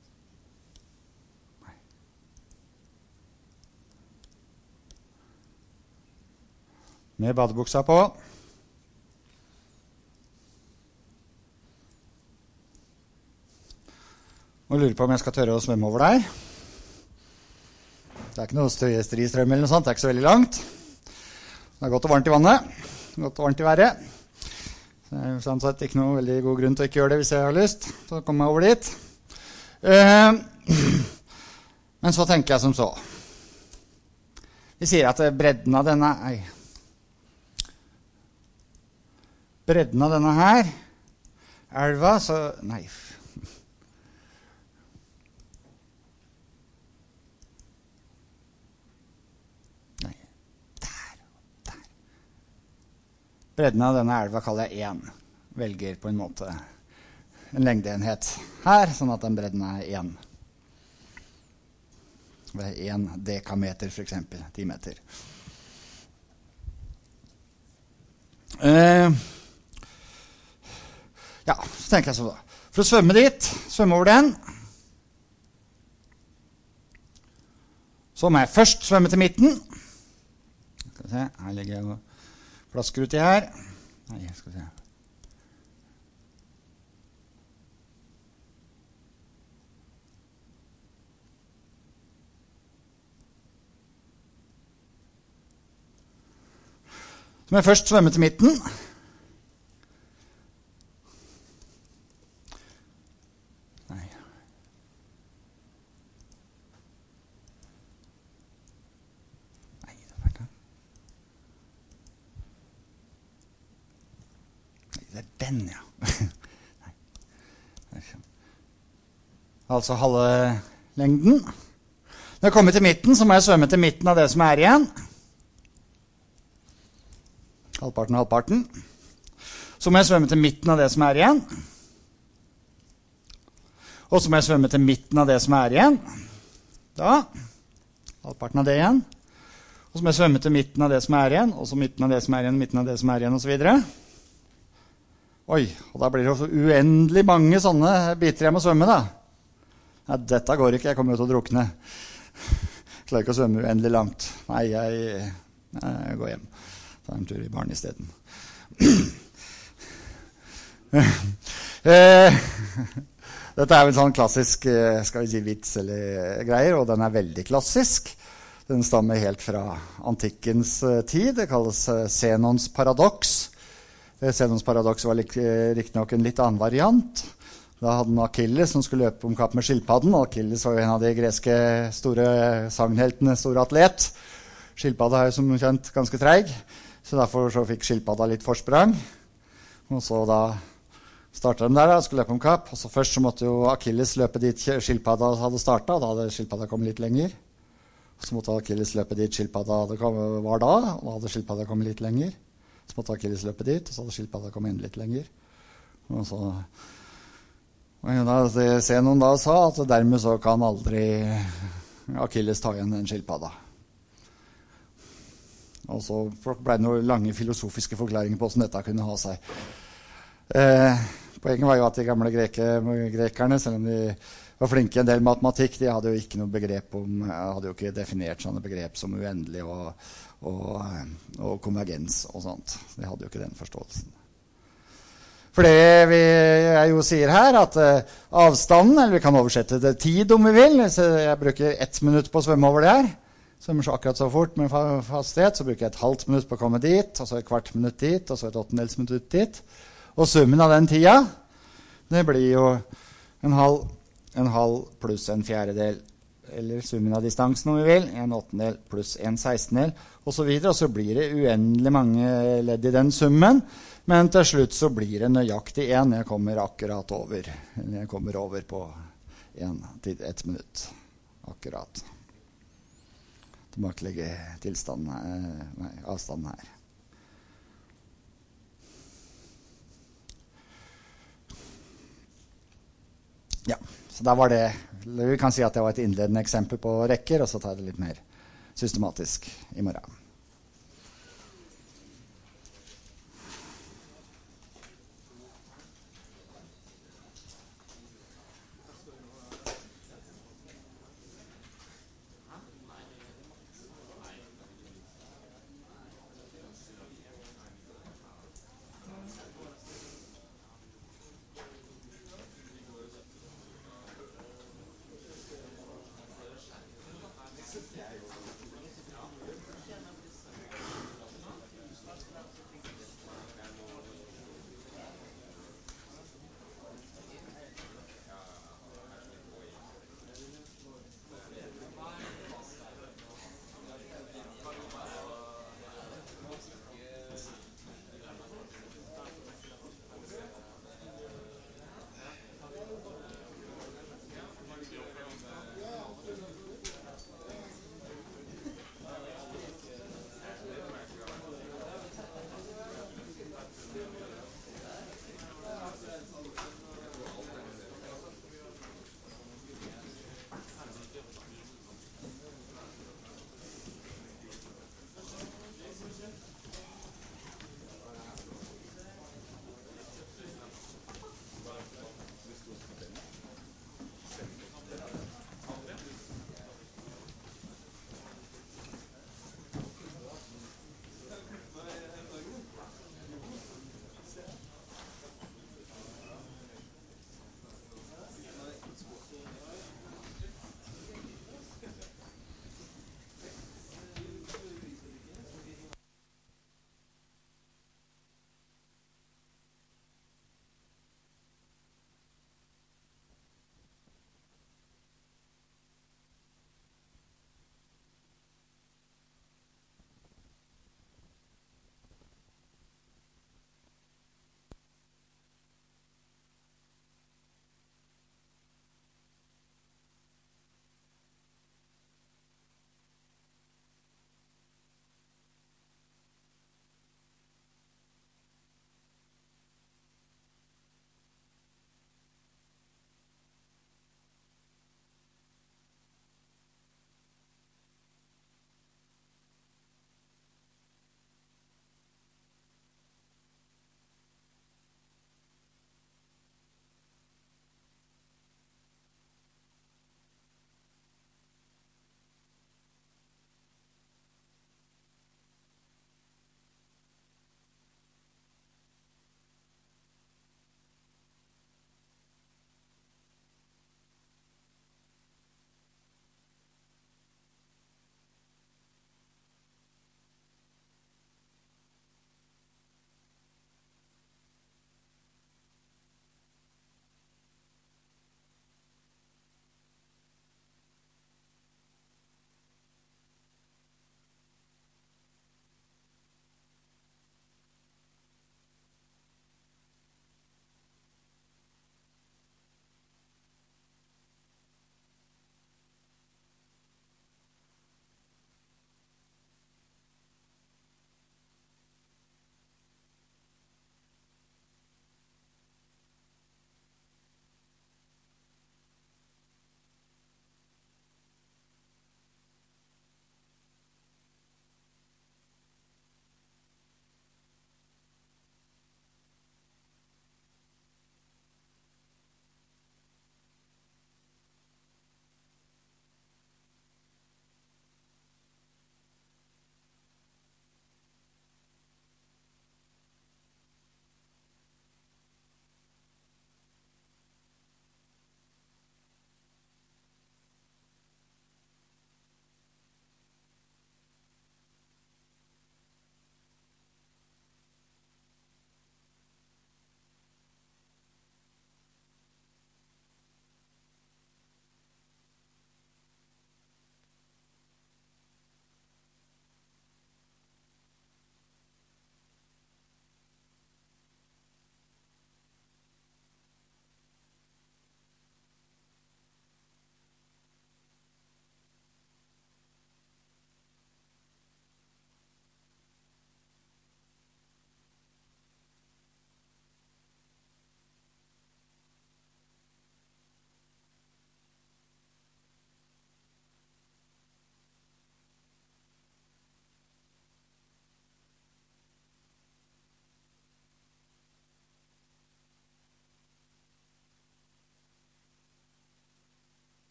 Med badebuksa på. Og lurer på om jeg skal tørre å svømme over der. Det er ikke noe stri-strøm eller noe sånt, det er ikke så veldig langt. Det er godt og varmt i vannet, godt og varmt i været. Det er jo sånn sett ikke noe veldig god grunn til å ikke gjøre det hvis jeg har lyst, så kommer jeg over dit. Men så tenker jeg som så. Vi sier at bredden av denne her, elva, så, nei, bredden av denne elva kaller jeg 1. Velger på en måte en lengdeenhet her, sånn at den bredden er 1. Det er 1 dekameter for eksempel, 10 meter. Ja, så tenker jeg så da. For å svømme dit, svømme over den, så må jeg først svømme til midten. Skal vi se, her ligger jeg og plasker uti her. Nei, skal vi se. Så må jeg først svømme til midten. Nei. Nei, det er fælt. Det er den, ja. Altså halve lengden. Når jeg kommer til midten, så må jeg svømme til midten av det som er igjen. Halvparten og halvparten. Så må jeg svømme til midten av det som er igjen. Og så må jeg svømme til midten av det som er igjen. Da. Halvparten av det igjen. Og så må jeg svømme til midten av det som er igjen, og så midten av det som er igjen, midten av det som er igjen, og så videre. Oi, og da blir det også uendelig mange sånne biter jeg må svømme, da. Nei, dette går ikke, jeg kommer jo til å drukne. Jeg klarer ikke å svømme uendelig langt. Nei, jeg går hjem. Ta en tur i baren i stedet. Dette er jo en sånn klassisk, skal vi si, vits eller greier, og den er veldig klassisk. Den stammer helt fra antikkens tid. Det kalles Zenons paradoks. Zenons paradoks var riktignok en litt annen variant. Da hadde han Achilles som skulle løpe om kapp med skilpadden. Achilles var jo en av de greske store sagnheltene, store atlet. Skilpadda er jo som kjent ganske treig, så derfor så fikk skilpadda litt forsprang. Og så da startet de der og skulle løpe om kapp. Og så først så måtte jo Achilles løpe dit skilpadda hadde startet, og da hadde skilpadda kommet litt lenger. Og så måtte Achilles løpe dit skilpadda var da, og da hadde skilpadda kommet litt lenger. Så måtte Achilles løpe dit, og så hadde skilpadda kommet inn litt lenger. Og så Zenon da sa at dermed så kan aldri Achilles ta igjen den skilpadda. Og så ble det noen lange filosofiske forklaringer på hvordan dette kunne ha seg. Poenget var jo at de gamle grekerne, selv om de var flinke i en del matematikk, de hadde jo ikke noe begrep hadde jo ikke definert sånne begrep som uendelig og konvergens og sånt. De hadde jo ikke den forståelsen. For det jeg jo sier her, at avstanden, eller vi kan oversette det tid om vi vil, så jeg bruker 1 minutt på å svømme over det her, svømmer så akkurat så fort med fastighet, så bruker jeg et halvt minutt på å komme dit, og så et kvart minutt dit, og så et 8/8 minutt dit. Og summen av den tida, det blir jo en halv pluss en fjerdedel, eller summen av distansen om vi vil, 1/8 pluss 1/16, og så videre, og så blir det uendelig mange ledd i den summen, men til slutt så blir det nøyaktig 1, jeg kommer akkurat over, eller jeg kommer over på 1 minutt, akkurat. Tilbakelegge avstanden her. Så da var det, vi kan si at det var et innledende eksempel på rekker, og så tar jeg det litt mer systematisk i morgen.